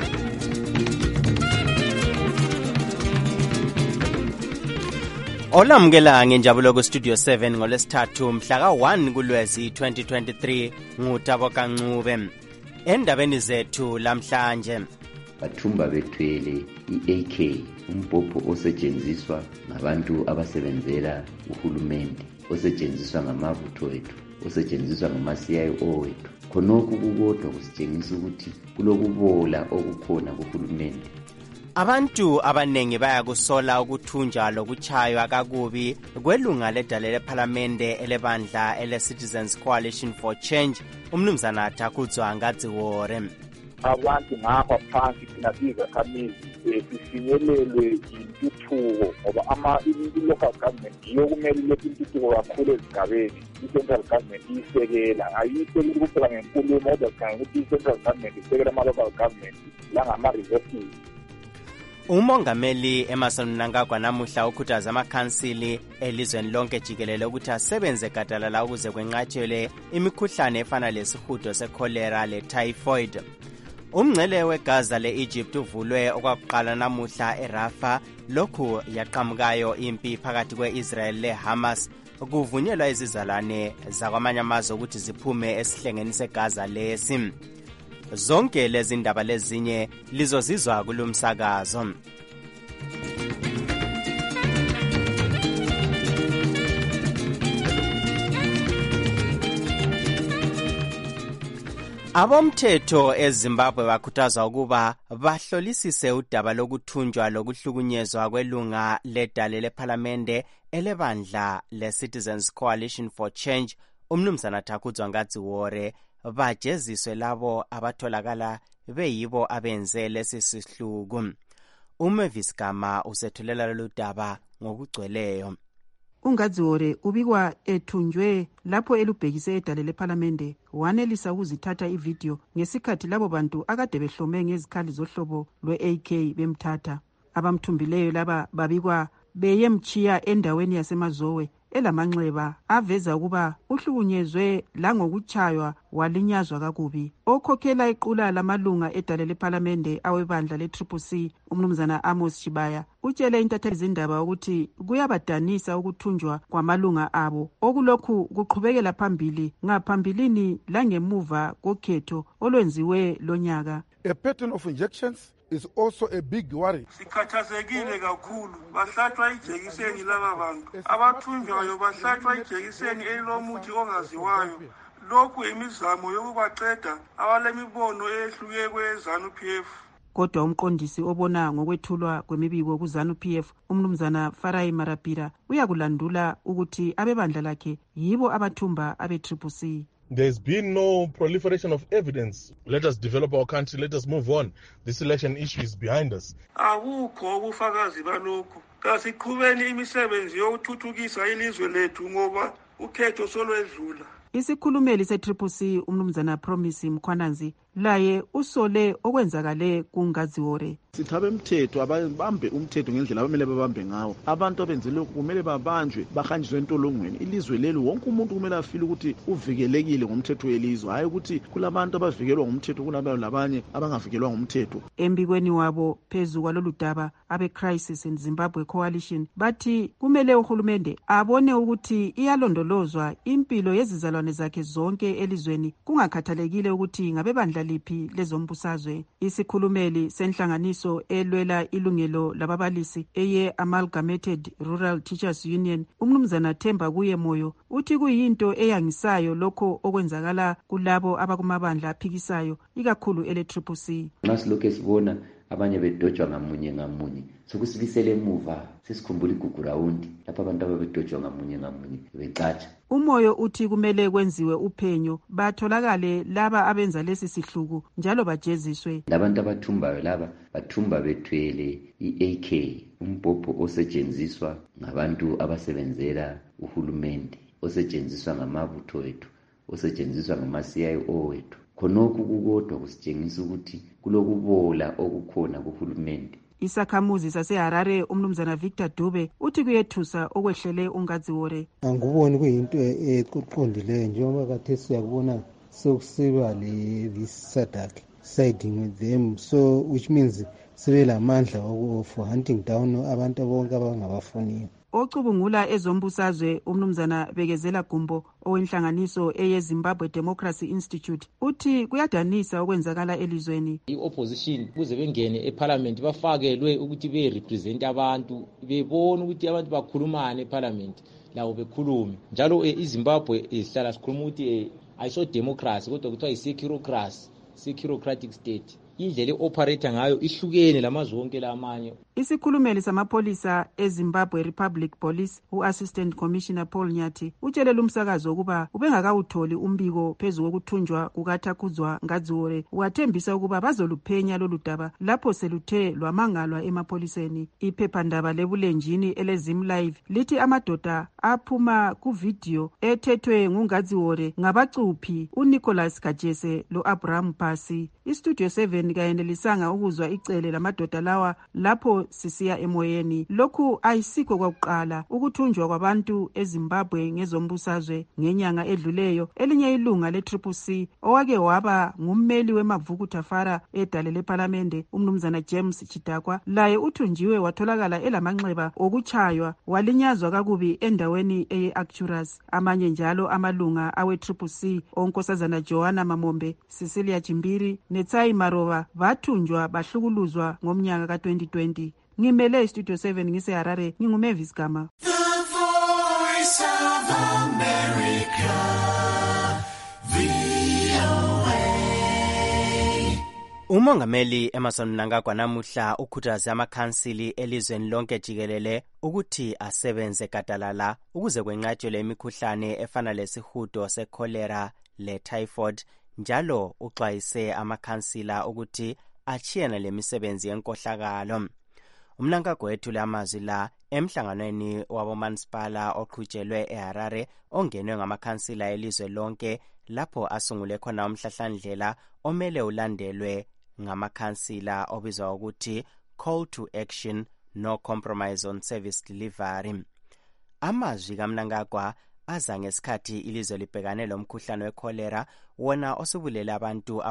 Olamukela ngenjabulo ku-Studio 7 ngolesithathu mhla ka-1 kuLwezi 2023 nguTaboka Ncube. Endabeni zethu lamhlanje, bathumba bethwele i-AK, umbhobho osetshenziswa ngabantu abasebenzela uhulumende, osetshenziswa ngamabutho wethu, osetshenziswa ngama-CIO wethu. Khonokhu kukodwa kusitshengisa ukuthi kulokubola okukhona kuhulumende. abantu abanengi bayakusola ukuthunjwa lokuchaywa kakubi kwelunga ledale lephalamende elebandla ele-Citizens Coalition for Change, umnumzana Takuzwa Ngadziwore. Abantu ngapha phansi thina sizakhamizi sifinyelelwe intuthuko ngoba i-local government yiyo kumele ilethe intuthuko kakhulu ezigabeni. I-central government iyisekela, ayiyisekeli kuphela ngenkulumo kodwa sikhangela ukuthi i-central government isekela ama-local government langama-resources. Umongameli Emmerson Mnangagwa namuhla ukhuthaza amakhansili elizweni lonke jikelele ukuthi asebenze gadalala ukuze kwenqatshelwe imikhuhlane efana lesihudo sekholera le-typhoid. Umngcele weGaza le-Egypt uvulwe okwakuqala namuhla eRafah, lokhu yaqhamukayo impi phakathi kwe-Israel le-Hamas. Kuvunyelwa izizalwane zakwamanye amazwe ukuthi ziphume esihlengeni seGaza lesi. Zonke lezi ndaba lezinye lizozizwa kulumsakazo. Abomthetho eZimbabwe bakhuthazwa ukuba bahlolisise udaba lokuthunjwa lokuhlukunyezwa kwelunga ledale lephalamende elebandla le-Citizens Coalition for Change, umnumzana Takuzwa Ngadziwore, bajeziswe labo abatholakala beyibo abenze lesi sihluku. Umavis Gama usethulela lolu daba ngokugcweleyo. uNgadziwore ubikwa ethunjwe lapho elubhekise edale lephalamende wanelisa ukuzithatha ivideo ngesikhathi labo bantu akade behlome ngezikhali zohlobo lwe-AK bemthatha. Abamthumbileyo laba babikwa beyemchiya endaweni yasemazowe elamanxeba aveza ukuba uhlukunyezwe langokuchaywa walinyazwa kakubi. Okhokhela iqula lamalunga edale lephalamende awebandla le-CCC, umnumzana Amos Chibaya, utshele intatheli zindaba ukuthi kuyabadanisa ukuthunjwa kwamalunga abo okulokhu kuqhubekela phambili ngaphambilini langemuva kokhetho olwenziwe lonyaka. A pattern of injections is also a big worry. Sikhathazekile kakhulu, bahlatshwa ijekiseni laba bantu abathunjwayo, bahlatshwa ijekiseni elilomuthi ongaziwayo. Lokhu imizamo yokubaqeda abalemibono ehluke kwe-ZANU-PF. Kodwa umqondisi obona ngokwethulwa kwemibiko ku-ZANU-PF, umnumzana Farai Marapira, uyakulandula ukuthi abebandla lakhe yibo abathumba abe-CCC. There's been no proliferation of evidence. Let us develop our country. Let us move on. This election issue is behind us. Akukho ubufakazi balokho. Kasiqhubeni imisebenzi yokuthuthukisa ilizwe lethu ngoba ukhetho solwedlula. Isikhulumeli se-CCC umnumzana Promise Mkhwananzi laye usole okwenzakale kuNgadziwore. Sithabe umthetho abambe umthetho ngendlela abamele babambe ngawo. Abantu abenze lokhu kumele babanjwe bahanjiswe entolongweni. Ilizwe lelo wonke umuntu kumele afile ukuthi uvikelekile ngomthetho welizwe, hayi ukuthi kulabantu abavikelwa ngomthetho kunabanye abangavikelwa ngomthetho. Embikweni wabo phezu kwalolu daba abe-Crisis in Zimbabwe Coalition bathi kumele uhulumende abone ukuthi iyalondoloza ukulondolozwa impilo yezizalwane zakhe zonke elizweni kungakhathalekile ukuthi ngabebandla liphi lezombusazwe. Isikhulumeli senhlanganiso elwela ilungelo lababalisi eye-Amalgamated Rural Teachers Union, umnumzana Themba Kuye Moyo, uthi kuyinto eyangisayo lokho okwenzakala kulabo abakumabandla aphikisayo ikakhulu ele-CCC. Masilokhu sibona abanye bedotshwa ngamunye ngamunye, sokusibisele emuva sesikhumbula igugu rawundi lapho abantu ababedotshwa ngamunye ngamunye becatsha. Umoyo uthi kumele kwenziwe uphenyo batholakale laba abenza lesi sihluku njalo bajeziswe. Labantu abathumbayo laba bathumba bethwele i-AK, umbhobho osetshenziswa ngabantu abasebenzela uhulumende, osetshenziswa ngamabutho wethu, osetshenziswa ngama-CIO wethu. Khonokhu kukodwa kusitshengisa ukuthi kulokubola okukhona kuhulumende. Isakhamuzi saseHarare umnumzana Victor Dube uthi kuyethusa okwehlele uNgadziwore. Anguboni kuyinto eqondileyo njengoba kade siyakubona sokusiba le-SADC siding with them, so which means sebelamandla for hunting down abantu bonke abangabafuniyo. Ocubungula ezombusazwe umnumzana Bekezela Gumbo owenhlanganiso eye-Zimbabwe Democracy Institute uthi kuyadanisa okwenzakala elizweni. I-opposition kuze bengene eparliament bafakelwe ukuthi be-represent abantu, bebona ukuthi abantu bakhulumane eparliament labo bekhulume. Njalo iZimbabwe sihlala sikhuluma ukuthi ayiso democracy kodwa kuthiwa yi-securocratic state. Indlela e-operator ngayo ihlukene lamazwe onke lamanye. Isikhulumeli samapolisa eZimbabwe Republic Police u-Assistant Commissioner Paul Nyathi utshelele umsakazo ukuba ubengakawutholi umbiko phezu kokuthunjwa kukaThakuzwa Ngadziwore, wathembisa ukuba bazoluphenya lolu daba lapho seluthe lwamangalwa emapoliseni. Iphephandaba lebulenjini eleZim Live lithi amadoda aphuma kuvidiyo ethethwe nguNgadziwore ngabacuphi uNicholas Kajese lo-Abraham Pasi. Istudio 7 kayenelisanga ukuzwa icele lamadoda lawa lapho sisiya emoyeni. Lokhu ayisikho kwakuqala ukuthunjwa kwabantu eZimbabwe ngezombusazwe ngenyanga edluleyo. Elinye ilunga le-CCC owake waba ngummeli wemavukutafara edale leParlamente umnumzana James Chidakwa laye uthunjiwe watholakala elamanxeba okuchaywa walinyazwa kakubi endaweni eye-Arcturus. Amanye njalo amalunga awe-CCC onkosazana Joanna Mamombe, Cecilia Chimbiri neTsai Maroba bathunjwa bahlukuluzwa ngomnyaka ka-2020. Ngimele Studio 7 ngiseHarare, nginguMavis Gama. The Voice of America, VOA. Umongameli Emmerson Mnangagwa namuhla ukhuthaze amakhansili elizweni lonke jikelele ukuthi asebenze gadalala ukuze kwenqatshelwe imikhuhlane efana lesihudo sekholera le-typhoid, njalo uxwayise amakhansila ukuthi achiyana lemisebenzi yenkohlakalo. Umnangagwa wethule amazwi la emhlanganweni wabomansipala oqhutshelwe eHarare ongenwe ngamakhansila elizwe lonke lapho asungule khona umhlahlandlela omele ulandelwe ngamakhansila obizwa ukuthi Call to Action No Compromise on Service Delivery. Amazwi kaMnangagwa aza ngesikhathi ilizwe libhekane lomkhuhlane wekholera wona osubulele abantu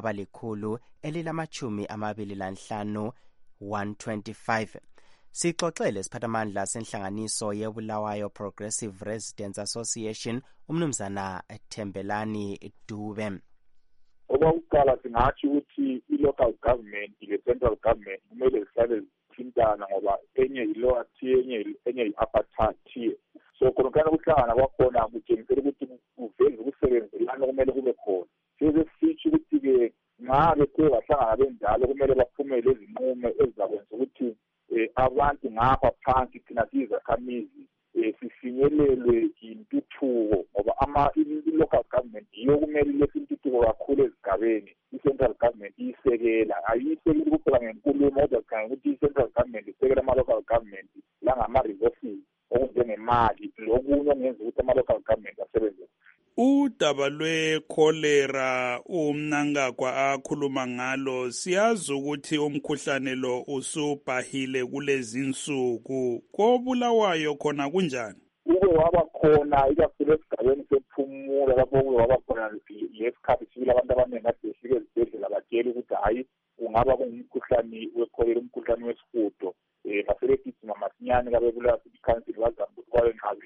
abali-125 125. Sixoxele siphathamandla senhlanganiso yeBulawayo Progressive Residents Association umnumzana Thembelani Dube. Okokuqala singathi ukuthi i-local government le-central government kumele zihlale zithintana ngoba enye yi-lower tier enye yi-upper tier. So khonokana ukuhlangana kwakhona kutshengisela ukuthi kuveze ukusebenzelana kumele kube khona. Size sitsho ukuthi-ke nxa bethe bahlangana benjalo kumele baphumele izinqumo ezizakwenza ukuthi abantu ngapha phansi thina siyizakhamizi sifinyelelwe intuthuko ngoba i-local government yiyo kumele ilethe intuthuko kakhulu ezigabeni. I-central government iyisekela, ayiyisekeli kuphela ngenkulumo kodwa sikhangela ukuthi i-central government isekela ama-local government langama-resources okunjengemali lokunye okungenza ukuthi ama-local government asebenze. Udaba lwekholera uMnangagwa akhuluma ngalo, siyazi ukuthi umkhuhlane lo usubhahile kulezi insuku. KoBulawayo khona kunjani? Ube waba khona ikakhulu esigabeni sephumulo lapho ube waba khona lesikhathi sibili abantu abaningi kade befike ezibhedlela batshela ukuthi hayi kungaba kungumkhuhlane wekholera, umkhuhlane wesihudo. Basebegijima masinyane kabebulawa ikhansili bazama ukuthi bawenqabele.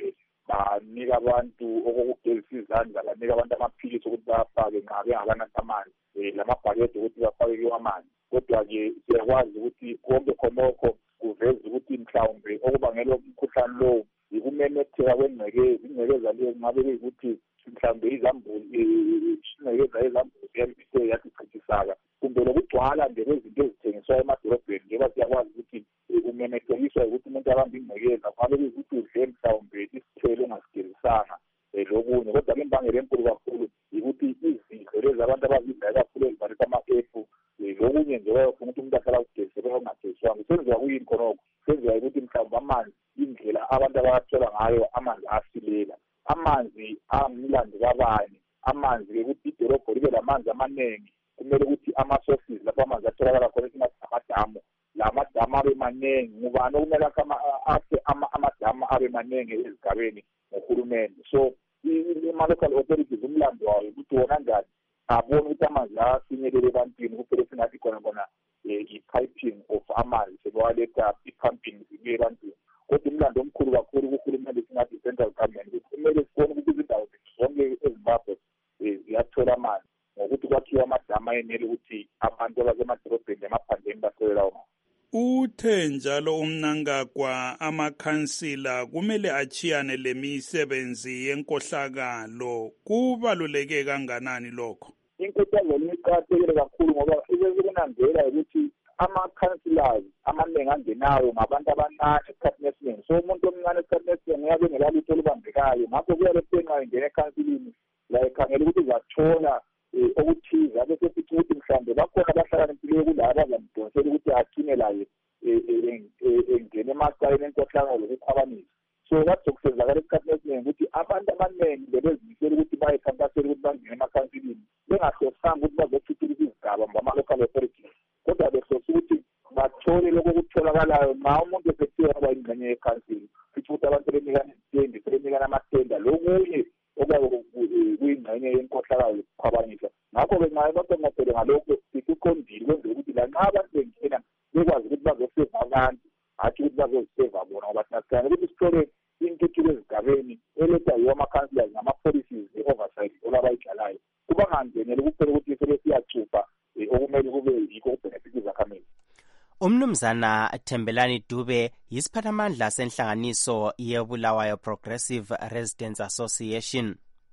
banika abantu okokugezisa izandla, banika abantu amaphilisi ukuthi bafake nxa bengakanatha amanzi, lamabhakede ukuthi bafake kiwo amanzi. Kodwa-ke siyakwazi ukuthi konke khonokho kuveza ukuthi mhlawumbe okubangela umkhuhlane lowo yikumemetheka kwengcekeza. Ingcekeza leyo kungabe kuyikuthi mhlawumbe ingcekeza yezambuzi yathicithisaka, kumbe lokugcwala nje kwezinto ezithengiswayo emadolobheni njengoba siyakwazi ukuthi kumemethekiswa ukuthi umuntu abambe ingcekeza kungabe kuyikuthi udle mhlawumbe isithelo ongasigezisanga lokunye. Kodwa-ke imbangela enkulu kakhulu yikuthi izidlo lezi abantu abazidlayo kakhulu ezivalisa ama-efu lokunye nje bayofuna ukuthi umuntu ahlala kugeziseka okungageziswanga. Senziwa kuyini khonokho? Senziwa ukuthi mhlawumbe amanzi, indlela abantu abawathola ngayo amanzi asilela, amanzi angumlando kabani, amanzi-ke ukuthi idolobho libe lamanzi amaningi, kumele ukuthi ama-sources lapho amanzi atholakala khona esingathi amadamu, la madamu abe maningi. Ngubani okumele akhe amadamu abe maningi ezigabeni ngohulumende? So ama-local authorities umlando wayo ukuthi wona njani abone ukuthi amanzi afinyelele ebantwini, kuphela singathi khona i-piping of amanzi sebawaletha i-pumping zibuye ebantwini. Kodwa umlando omkhulu kakhulu kuhulumende singathi i-central government ukuthi kumele sibone ukuthi izindawo zonke eZimbabwe ziyathola amanzi ngokuthi kwakhiwa amadamu ayenele ukuthi abantu abasemadolobheni nemaphandleni bathole lawo manzi. Uthe njalo uMnangagwa amakhansila kumele achiyane lemisebenzi yenkohlakalo. Kubaluleke kanganani lokho? Inkohlakalo iqakathekile kakhulu ngoba isekunanzela ukuthi ama-councillors amaningi angenayo ngabantu abancane esikhathini esiningi. So umuntu omncane esikhathini esiningi uyabe engelalutho olubambekayo. Ngakho kuyabe senxa engena ekhansilini la ekhangela ukuthi uzathola okuthize, abe sesithi ukuthi mhlawumbe bakhona abahlakaniphileyo kulabo abazamdonsela ukuthi akhine laye engene emacaleni enkohlakalo lokukhwabanisa. So kazokusenzakala esikhathini esiningi ukuthi abantu abaningi bebezimisela ukuthi bayekhankasela ukuthi bangene emakhansilini bengahlosanga ukuthi bazothuthukisa izigaba ngama-local authorities, kodwa behlose ukuthi bathole lokho okutholakalayo ma umuntu esethiwe waba yingxenye yekhansili, futhi ukuthi abantu benikana izitendi, benikana amatenda, lokunye okuyingxenye yenkohlakalo yokukhwabanisa. Ngakho-ke nxa basemapele ngalokho sikuqondile kwenzela ukuthi lanxa abantu bengena bekwazi ukuthi bazoseva abantu, hatshi ukuthi bazoziseva bona, ngoba sinasikhangela ukuthi sithole intuthuko ezigabeni elethwa yiwo ama-councillors nama-policies e-oversight olabayidlalayo. Kuba ngangeneli kuphela ukuthi sele siyacupha okumele kube yikho ukubhenefitha izakhamizi. Umnumzana Thembelani Dube yisiphathamandla senhlanganiso yeBulawayo Progressive Residents Association.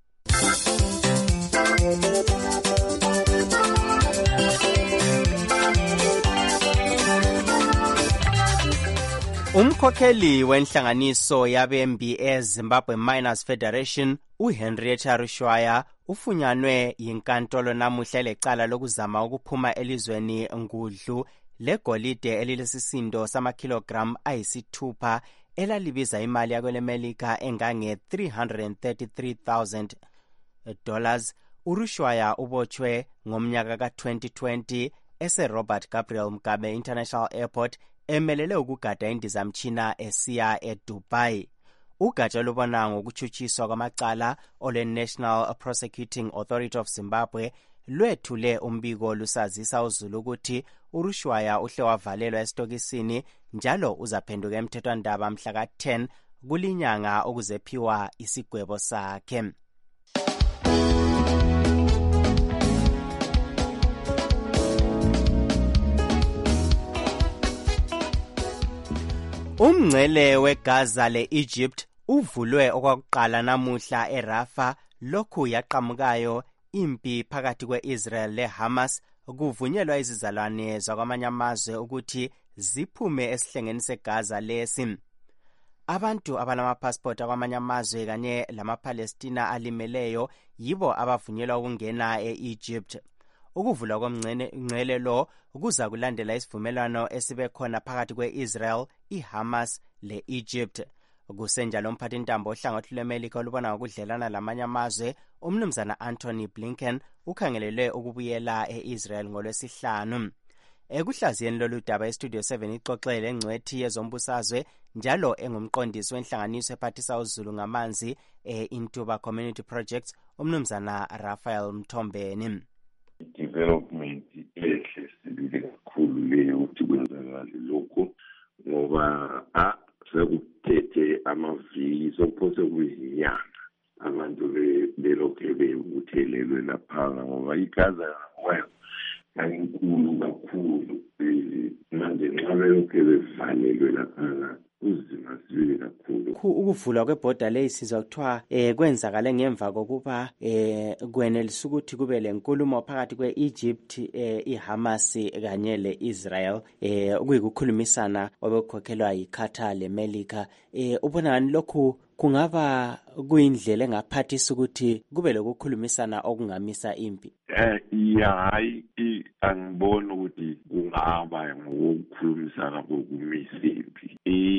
Umkhokheli wenhlanganiso yabembi eZimbabwe Miners Federation uHenrietta Rushwaya ufunyanwe yinkantolo namuhla lecala lokuzama ukuphuma elizweni ngudlu legolide elilesisindo samakilogram ayisithupha elalibiza imali yakwelemelika engange $333,000. uRushwaya ubotshwe ngomnyaka ka-2020 ese-Robert Gabriel Mugabe International Airport emelele ukugada indizamtshina esiya eDubai. Ugatsha lubona ngokutshutshiswa kwamacala olwe-National Prosecuting Authority of Zimbabwe lwethule umbiko lusazisa uzulu ukuthi uRushwaya uhle wavalelwa esitokisini njalo uzaphenduka emthethwandaba mhla ka-10 kulinyanga okuzephiwa isigwebo sakhe. Umngcele weGaza le-Egypt uvulwe okwakuqala namuhla eRafa lokhu yaqhamukayo impi phakathi kwe-Israel leHamas kuvunyelwa izizalwane zakwamanye amazwe ukuthi ziphume esihlengeni seGaza lesi. Abantu abanamapasipoti akwamanye amazwe kanye lamaPalestina alimeleyo yibo abavunyelwa ukungena e-Egypt. Ukuvulwa komngcele lo kuza kulandela isivumelwano esibe khona phakathi kwe-Israel, iHamas le-Egypt. Kusenjalo umphathintambo ohlangothi lweMelika olubona ngokudlelana lamanye amazwe umnumzana Anthony Blinken ukhangelelwe ukubuyela e-Israel ngolwesihlanu. Ekuhlaziyeni lolu daba eStudio 7 ixoxele engcwethi yezombusazwe njalo engumqondisi wenhlanganiso ephathisa uzulu ngamanzi e-Intuba Community Projects umnumzana Raphael Mthombeni. Development ehle sibili kakhulu leyo ukuthi kwenzakale lokho ngoba sekuthethe amaviki sokuphose kuyinyanga abantu belokhe bebuthelelwe laphana ngoba igaza well yayinkulu kakhulu manje nxa belokhe bevalelwe laphana uzima sibili kakhulu. Ukuvulwa kwebhoda leyi sizwa kuthiwa kwenzakale ngemva kokuba kwenelisa ukuthi kube lenkulumo phakathi kwe-Egypt, iHamas kanye le-Israel kuyikukhulumisana obekhokhelwa yiQatar leMelika. Ubona ngani lokhu kungaba kuyindlela engaphathisa ukuthi kube lokukhulumisana okungamisa impi? Hayi angiboni ukuthi kungaba ngokukhulumisana kokumisa impi.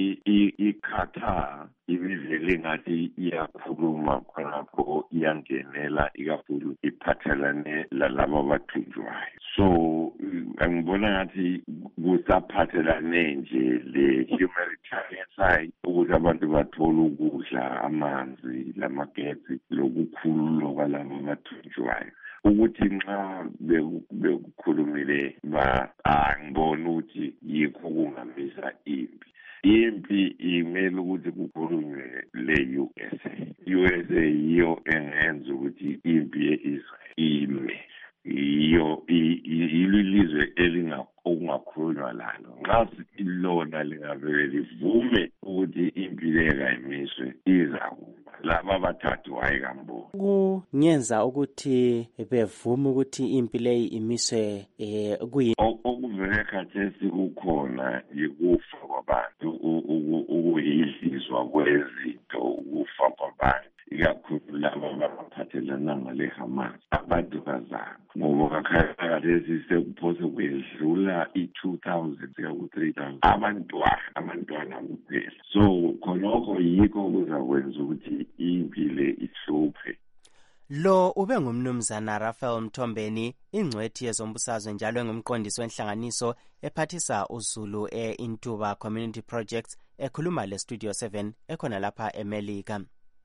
iQatar ibivele ngathi iyakhuluma khonapho iyangenela ikakhulu iphathelane lalabo abathunjwayo. So angibona ngathi kusaphathelane nje le-humanitarian side ukuthi abantu bathole ukudla, amanzi, lamagesi, lokukhululwa kwalabo abathunjwayo. Ukuthi nxa bekukhulumile angibona ukuthi yikho kungamisa impi. Impi imele ukuthi kukhulunywe le-USA. USA yiyo engenza ukuthi impi ye-Israel ime. Yiyo ilizwe okungakhulunywa lalo. Nxa lona lingavele livume ukuthi impi leyo ayimiswe izakuba. Laba bathathu ayikamboni. Kungenza ukuthi bevume ukuthi impi leyi imiswe okuvele khathesi kukhona yikufa kwabantu, ukuyidliswa kwezinto, ukufa kwabantu, ikakhulu laba abaphathelana ngale-Hamas, abantu bazana. Ngoba khathesi sekuphose kwedlula 2,000 kuya ku-3,000 abantwana kuphela. So khonokho yikho kuzakwenza ukuthi impi le ihluphe. Lo ube ngumnumzana Raphael Mthombeni, ingcwethi yezombusazwe njalo engumqondisi wenhlanganiso ephathisa uZulu Intuba Community Projects, ekhuluma le-Studio 7 ekhona lapha eMelika.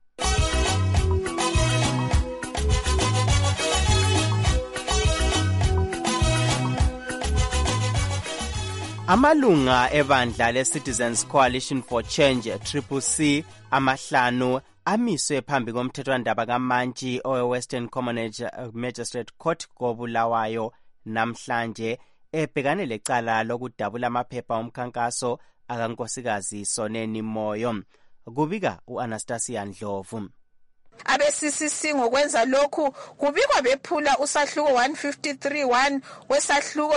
Amalunga ebandla le-Citizens Coalition for Change, CCC, amahlanu amiswe phambi komthethwandaba kaMantshi owe-Western Commonwealth Magistrate Court koBulawayo namhlanje ebhekane lecala lokudabula amaphepha omkhankaso akankosikazi Soneni Moyo. Kubika u-Anastasia Ndlovu. Abe-CCC ngokwenza lokhu kubikwa bephula usahluko 153.1 wesahluko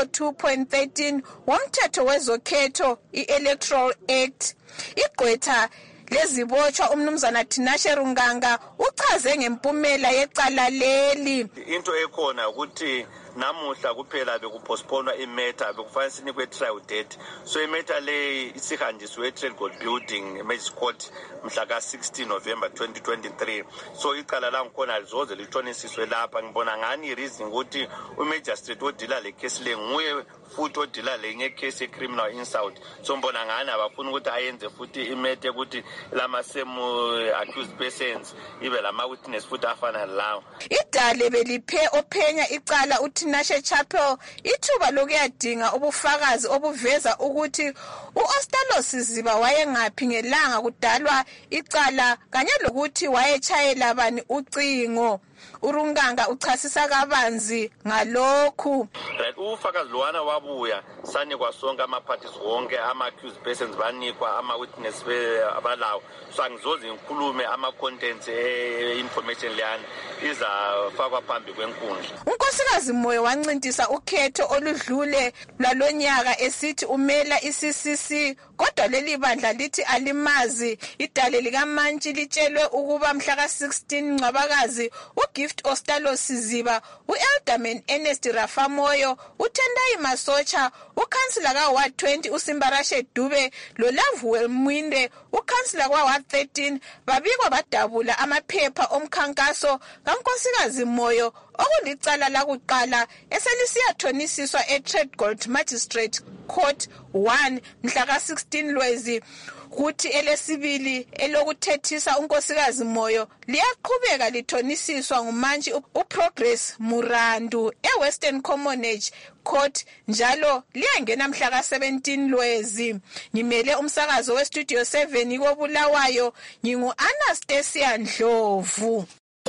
2.13 womthetho wezokhetho i-Electoral Act. Igqwetha lezibotshwa umnumzana Tinashe Runganga uchaze ngempumela yecala leli. Into ekhona ukuthi namuhla kuphela bekupostponwa imeta bekufanele sinikwe trial date, so imeta le isihanjiswe e-Trade Gold Building Magistrate Court mhla ka-16 November 2023. So icala la ngikhona lizoze lithonisiswe lapha. Ngibona ngani ireason ukuthi umagistrate odila le case le nguye futhi odila le ngecase criminal insult. So ngibona ngani abafuna ukuthi ayenze futhi imete ukuthi lama same accused persons ibe lama witness futhi afana lawo. Idale beliphe ophenya icala Tinashe Chapel ithuba lokuyadinga ubufakazi obuveza ukuthi u-Ostalos Ziba wayengaphi ngelanga kudalwa icala kanye lokuthi wayechayela bani ucingo. Urunganga uchasisa kabanzi ngalokhu. Ufakazi lowana wabuya sanikwa sonke ama-parties wonke ama-accused persons banikwa ama-witness abalawo. So angizoze ngikhulume ama-contents e-information leyana izafakwa phambi kwenkundla. Unkosikazi Moyo wancintisa ukhetho oludlule lwalonyaka esithi umela i-CCC kodwa leli bandla lithi alimazi. Idale likaMantshi litshelwe ukuba mhla ka-16 Ncwabakazi uGift Ostalos Ziba, u-Elderman Ernest Rafamoyo, uTendai Masocha, ukhansila ka-Ward 20 uSimbarashe Dube loLavuwel Mwinde, ukhansila kwa-Ward 13 babikwa badabula amaphepha omkhankaso kankosikazi Moyo okulicala lakuqala eselisiyathonisiswa e-Trade Gold Magistrate Court 1 mhla ka-16 Lwezi. Kuthi elesibili elokuthethisa unkosikazi Moyo liyaqhubeka lithonisiswa ngumantshi uProgress Murandu eWestern Commonwealth Court njalo liyangena mhla ka-17 Lwezi. Ngimele umsakazo westudio 7 koBulawayo, ngingu-Anastasia Ndlovu.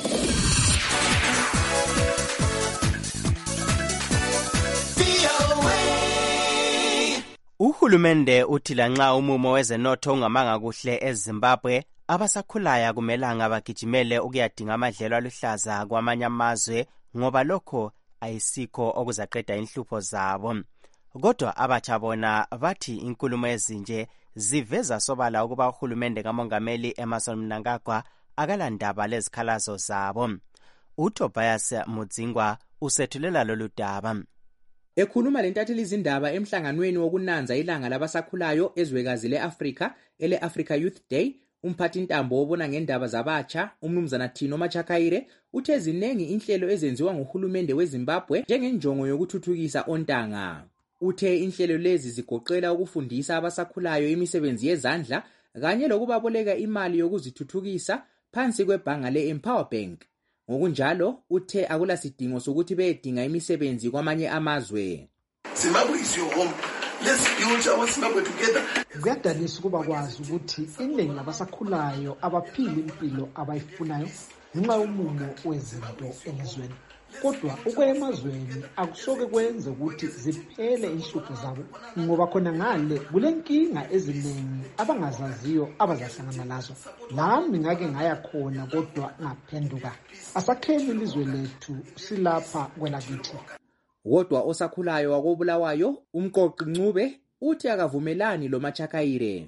Uhulumende uthi lanxa umumo wezenotho ungamanga kuhle eZimbabwe, abasakhulaya kumelanga bagijimele ukuyadinga amadlelo aluhlaza kwamanye amazwe ngoba lokho ayisikho okuzaqeda inhlupho zabo. Kodwa abatsha bona bathi inkulumo ezinje ziveza sobala ukuba uhulumende kaMongameli Emmerson Mnangagwa akalandaba lezikhalazo zabo. uTobias Mudzingwa usethulela lolu daba. Ekhuluma lentatheli izindaba emhlanganweni wokunanza ilanga labasakhulayo ezwekazi leAfrika ele-Africa Youth Day, umphathi ntambo obona ngendaba zabatsha umnumzana Thino Machakaire uthe zinengi inhlelo ezenziwa nguhulumende weZimbabwe njengenjongo yokuthuthukisa ontanga. Uthe inhlelo lezi zigoqela ukufundisa abasakhulayo imisebenzi yezandla kanye lokubaboleka imali yokuzithuthukisa phansi kwebhanga le-Empower Bank. Ngokunjalo uthe akulasidingo sokuthi beyedinga imisebenzi kwamanye amazwe. Zimbabwe is your home. Let's build our Zimbabwe together. Kuyadalisa ukuba kwazi ukuthi iningi labasakhulayo abaphila impilo abayifunayo ngenxa yomumo wezinto elizweni. Kodwa ukuya emazweni akusoke kwenze ukuthi ziphele inhlupho zabo ngoba khona ngale kulenkinga eziningi abangazaziyo abazahlangana nazo. Nami ngake ngaya khona kodwa ngaphenduka. Asakheni ilizwe lethu silapha kwelakithi. Kodwa osakhulayo wakoBulawayo uMqoqi Ncube uthi akavumelani lo Machakaire.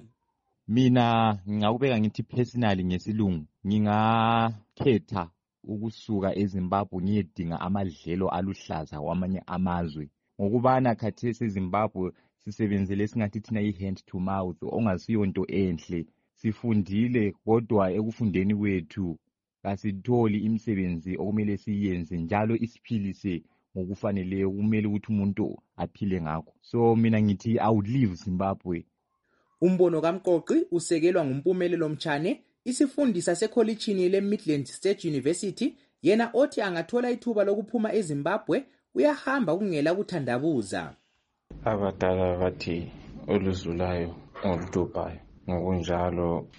Mina ngingakubeka ngithi personally ngesilungu ngingakhetha ukusuka eZimbabwe ngiyedinga amadlelo aluhlaza kwamanye amazwe ngokubana khathesi eZimbabwe sisebenzele singathi thina i-hand to mouth ongasiyo into enhle. Sifundile kodwa ekufundeni kwethu kasitholi imisebenzi okumele siyenze njalo isiphilise ngokufaneleyo kumele ukuthi umuntu aphile ngakho. So mina ngithi I would leave Zimbabwe. Umbono kaMqoqi usekelwa ngumpumelelo Mtshane, isifundisa sekholejini leMidlands State University, yena othi angathola ithuba lokuphuma eZimbabwe uyahamba kungela kuthandabuza. Abadala bathi oluzulayo oludobhayo. Ngokunjalo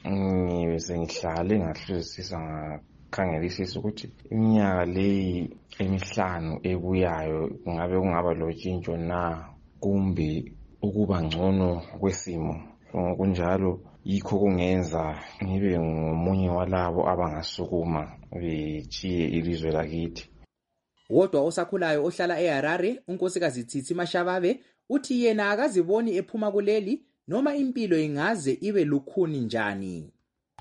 ngihlale ngahlulisisa ngakhangelisisa ukuthi iminyaka leyi emihlanu ebuyayo kungaba lotshintsho na kumbe ukuba ngcono kwesimo. Ngokunjalo yikho kungenza ngibe ngomunye walabo abangasukuma bechiye ilizwe lakithi. Kodwa osakhulayo ohlala eHarare unkosikazi Tsitsi Mashababe uthi yena akaziboni ephuma kuleli noma impilo ingaze ibe lukhuni njani.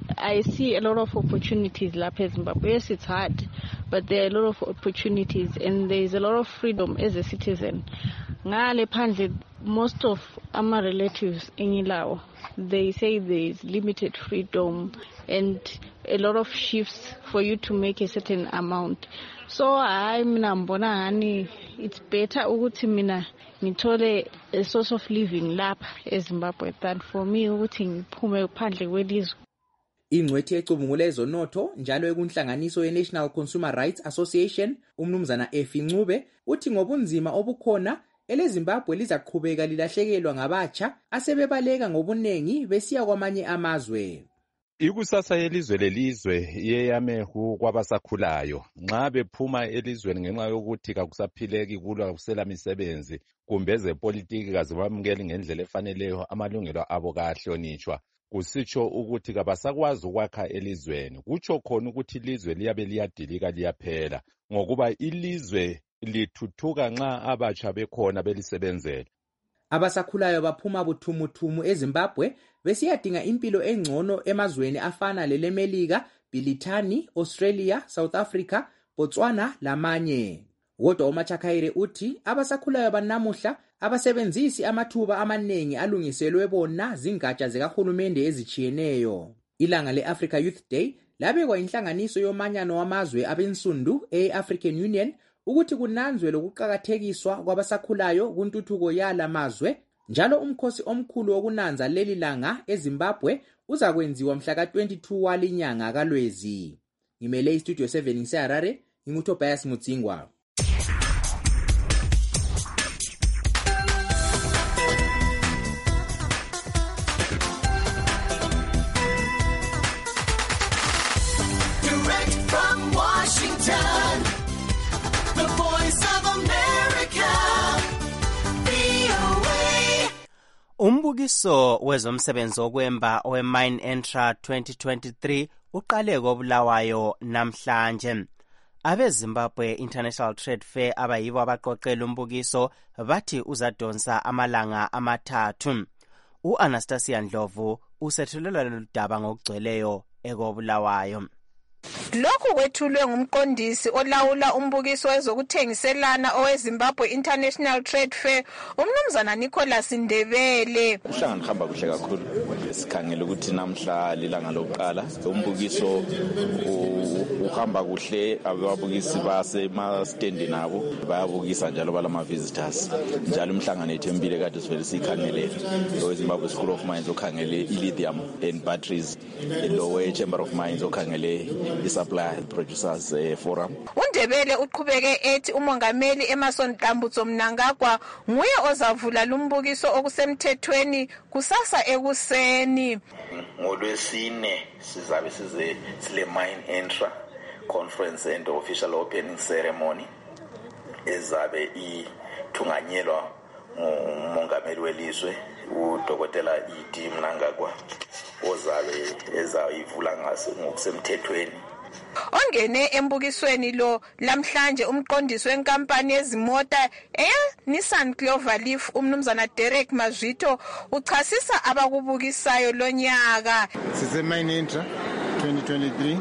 I see a lot of opportunities lapha eZimbabwe. Yes, it's hard, but there are a lot of opportunities and there is a lot of freedom as a citizen. Ngale phandle, most of our relatives engilawo, they say there is limited freedom and a lot of shifts for you to make a certain amount. So mina mbona hani it's better ukuthi mina ngithole a source of living lapha eZimbabwe than for me ukuthi ngiphume phandle kwelizwe. Ingcwethi ecubungula ezonotho njalo ekunhlanganiso ye-National Consumer Rights Association, umnumzana Efi Ncube uthi ngobunzima obukhona eleZimbabwe lizaqhubeka lilahlekelwa ngabatsha asebebaleka ngobunengi besiya kwamanye amazwe. Ikusasa yelizwe lelizwe yeyamehu kwabasakhulayo nxa bephuma elizweni ngenxa yokuthi kakusaphileki kulo akusela misebenzi kumbe ezepolitiki kazibamukeli ngendlela efaneleyo amalungelo abo kahlonitshwa. Kusitsho ukuthi kabasakwazi ukwakha elizweni. Kutsho khona ukuthi ilizwe liyabe liyadilika liyaphela ngokuba ilizwe lithuthuka nxa abatsha bekhona belisebenzela. Abasakhulayo baphuma buthumuthumu eZimbabwe besiyadinga impilo engcono emazweni afana lelemelika, Bhilithani, Australia, South Africa, Botswana lamanye. Kodwa uMachakaire uthi abasakhulayo banamuhla abasebenzisi amathuba amaningi alungiselwe bona zingatsha zikahulumende ezichiyeneyo. Ilanga le-Africa Youth Day labekwa inhlanganiso yomanyano wamazwe abensundu e-African Union ukuthi kunanzwe lokuqakathekiswa kwabasakhulayo kuntuthuko yala mazwe, njalo umkhosi omkhulu wokunanza leli langa eZimbabwe uzakwenziwa mhla ka-22 walinyanga kaLwezi. Ngimele istudio 7 ngiseHarare, nginguTobias Mudzingwa. Umbukiso wezomsebenzi wokwemba owe-Mine Entra 2023 uqale koBulawayo namhlanje. Abe-Zimbabwe International Trade Fair abayibo abaqoqela umbukiso bathi uzadonsa amalanga amathathu. U-Anastasia Ndlovu usethulela lolu daba ngokugcweleyo ekoBulawayo. Lokhu kwethulwe ngumqondisi olawula umbukiso wezokuthengiselana oweZimbabwe International Trade Fair, umnumzana Nicholas Ndebele. Uhlangano hamba kuhle kakhulu. Sikhangela ukuthi namhla lilanga lokuqala umbukiso uhamba kuhle, ababukisi basema-stand nabo bayabukisa njalo balama visitors. Njalo umhlangano ethembile kade sivele sikhangele oweZimbabwe School of Mines okhangele lithium and batteries, lowe Chamber of Mines okhangele i-supply producers forum. uNdebele uqhubeke ethi umongameli Emerson Dambutso Mnangagwa nguye ozavula lumbukiso okusemthethweni kusasa ekuseni. NgoLwesine sizabe sile Mine Entra conference and official opening ceremony ezabe ithunganyelwa ngumongameli welizwe uDokotela E.D. Mnangagwa ozabe ezayivula ngokusemthethweni. Ongene embukisweni lo lamhlanje umqondisi wenkampani yezimota Nissan Cloverleaf umnumzana Derek Mazvito uchasisa abakubukisayo lonyaka. Sise Mine Entra 2023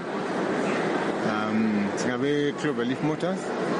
singabe Cloverleaf Motors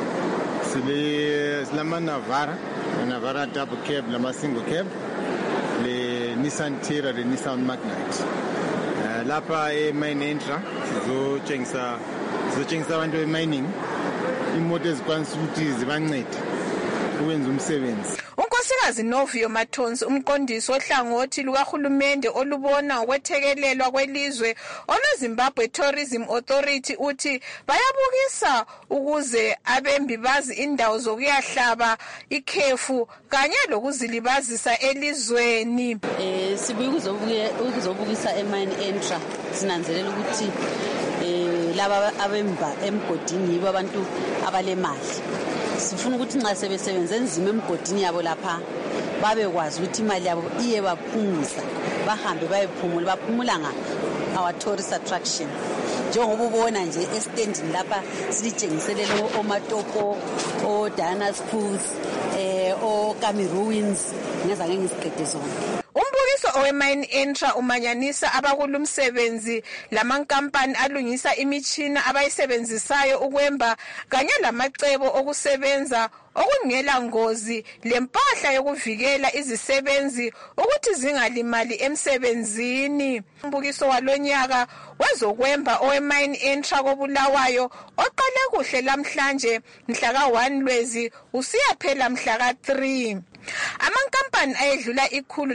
silama Navara double cab lama single cab le Nissan Terra le Nissan Magnite. Lapha e-Mine Entra sizotshengisa abantu be-mining imoto ezikwanisa ukuthi zibancede ukwenza umsebenzi. Unkosikazi Novio Matonzi umqondisi ohlangothi lukahulumende olubona ukwethekelelwa kwelizwe olweZimbabwe Tourism Authority uthi bayabukisa ukuze abembi bazi indawo zokuyahlaba ikhefu kanye lokuzilibazisa elizweni. Sibuye ukuzobukisa e-Mine Entra sinanzelela ukuthi laba abemba emgodini yibo abantu abalemali. Sifuna ukuthi nxa sebesebenza enzima emgodini yabo lapha babekwazi ukuthi imali yabo iye baphumuza bahambe baphumula our tourist attraction. Njengoba ubona nje estandini lapha silitshengiselele omatopo o Diana's Pools o Kami Ruins ngeza ngengisiqede zona. Umbukiso owe-Mine Entra umanyanisa abakulumsebenzi lamankampani alungisa imitshina abayisebenzisayo ukwemba kanye lamacebo okusebenza okungela ngozi lempahla yokuvikela izisebenzi ukuthi zingalimali emsebenzini. Umbukiso walonyaka wezokwemba owe-Mine Entra koBulawayo oqale kuhle lamhlanje mhla ka-1 Lwezi usiyaphela mhla ka-3. Amankampani ayedlula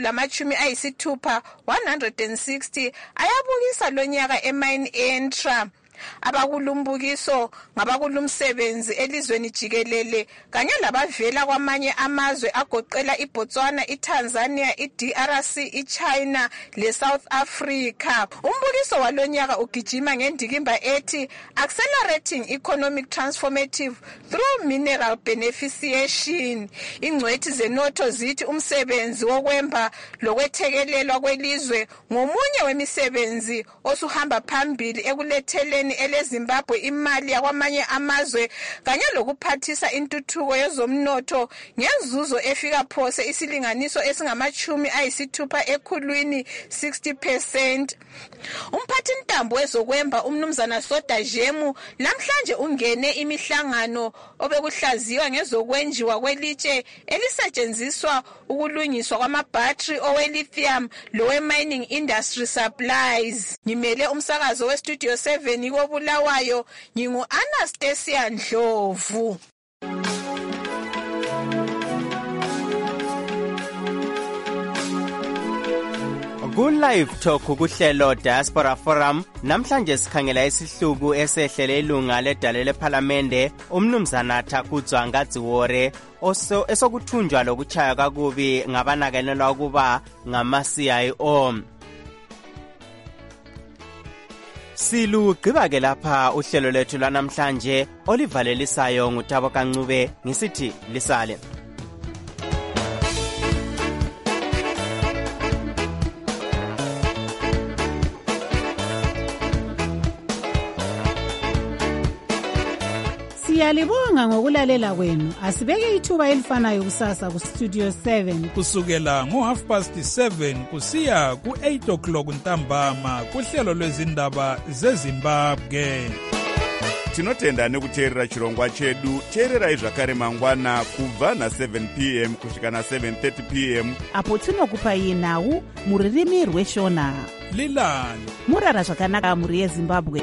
160 ayabukisa lonyaka e-Mine Entra. Abakulumbukiso ngabakulumsebenzi elizweni jikelele kanye labavela kwamanye amazwe agoqela iBotswana, iTanzania, iDRC, iChina leSouth Africa. Umbukiso walonyaka ugijima ngendikimba ethi Accelerating Economic Transformative Through Mineral Beneficiation. Ingcwethi zenotho zithi umsebenzi wokwemba lokwethekelelwa kwelizwe ngomunye wemisebenzi osuhamba phambili ekuletheleni eleZimbabwe imali yakwamanye amazwe kanye lokuphathisa intuthuko yezomnotho ngenzuzo efika phose isilinganiso esingama-60 ekhulwini 60%. Umphathi ntambo wezokwemba umnumzana Soda Jemu namhlanje ungene imihlangano obekuhlaziwa ngezokwenjiwa kwelitshe elisetshenziswa ukulungiswa kwamabhatri owe-lithium lowe-mining industry supplies. Ngimele umsakazo we-Studio 7 koBulawayo ngingu-Anastasia Ndlovu. Ku-Live Talk kuhlelo Diaspora Forum namhlanje sikhangela isihluku esehlele ilunga ledale lephalamende umnumzana Thakudzwa Ngadziwore esokuthunjwa lokuchaya kakubi ngabanakenelwa ukuba ngama-CIO. Silugqiba ke lapha uhlelo lethu lanamhlanje olivalelisayo nguThabo Kancube ngisithi lisale. Siyalibonga ngokulalela kwenu. Asibeke ithuba elifanayo kusasa ku Studio 7 kusukela ngo7:30 kusiya ku8 ntambama kuhlelo lwezindaba zeZimbabwe. Tinotenda nekuteerera chirongwa chedu. Teererai zvakare mangwana kubva na7 p.m. kusvika na7:30 p.m. apo tinokupai nhau muririmi rweshona. Lilani murara zvakanaka muri yeZimbabwe.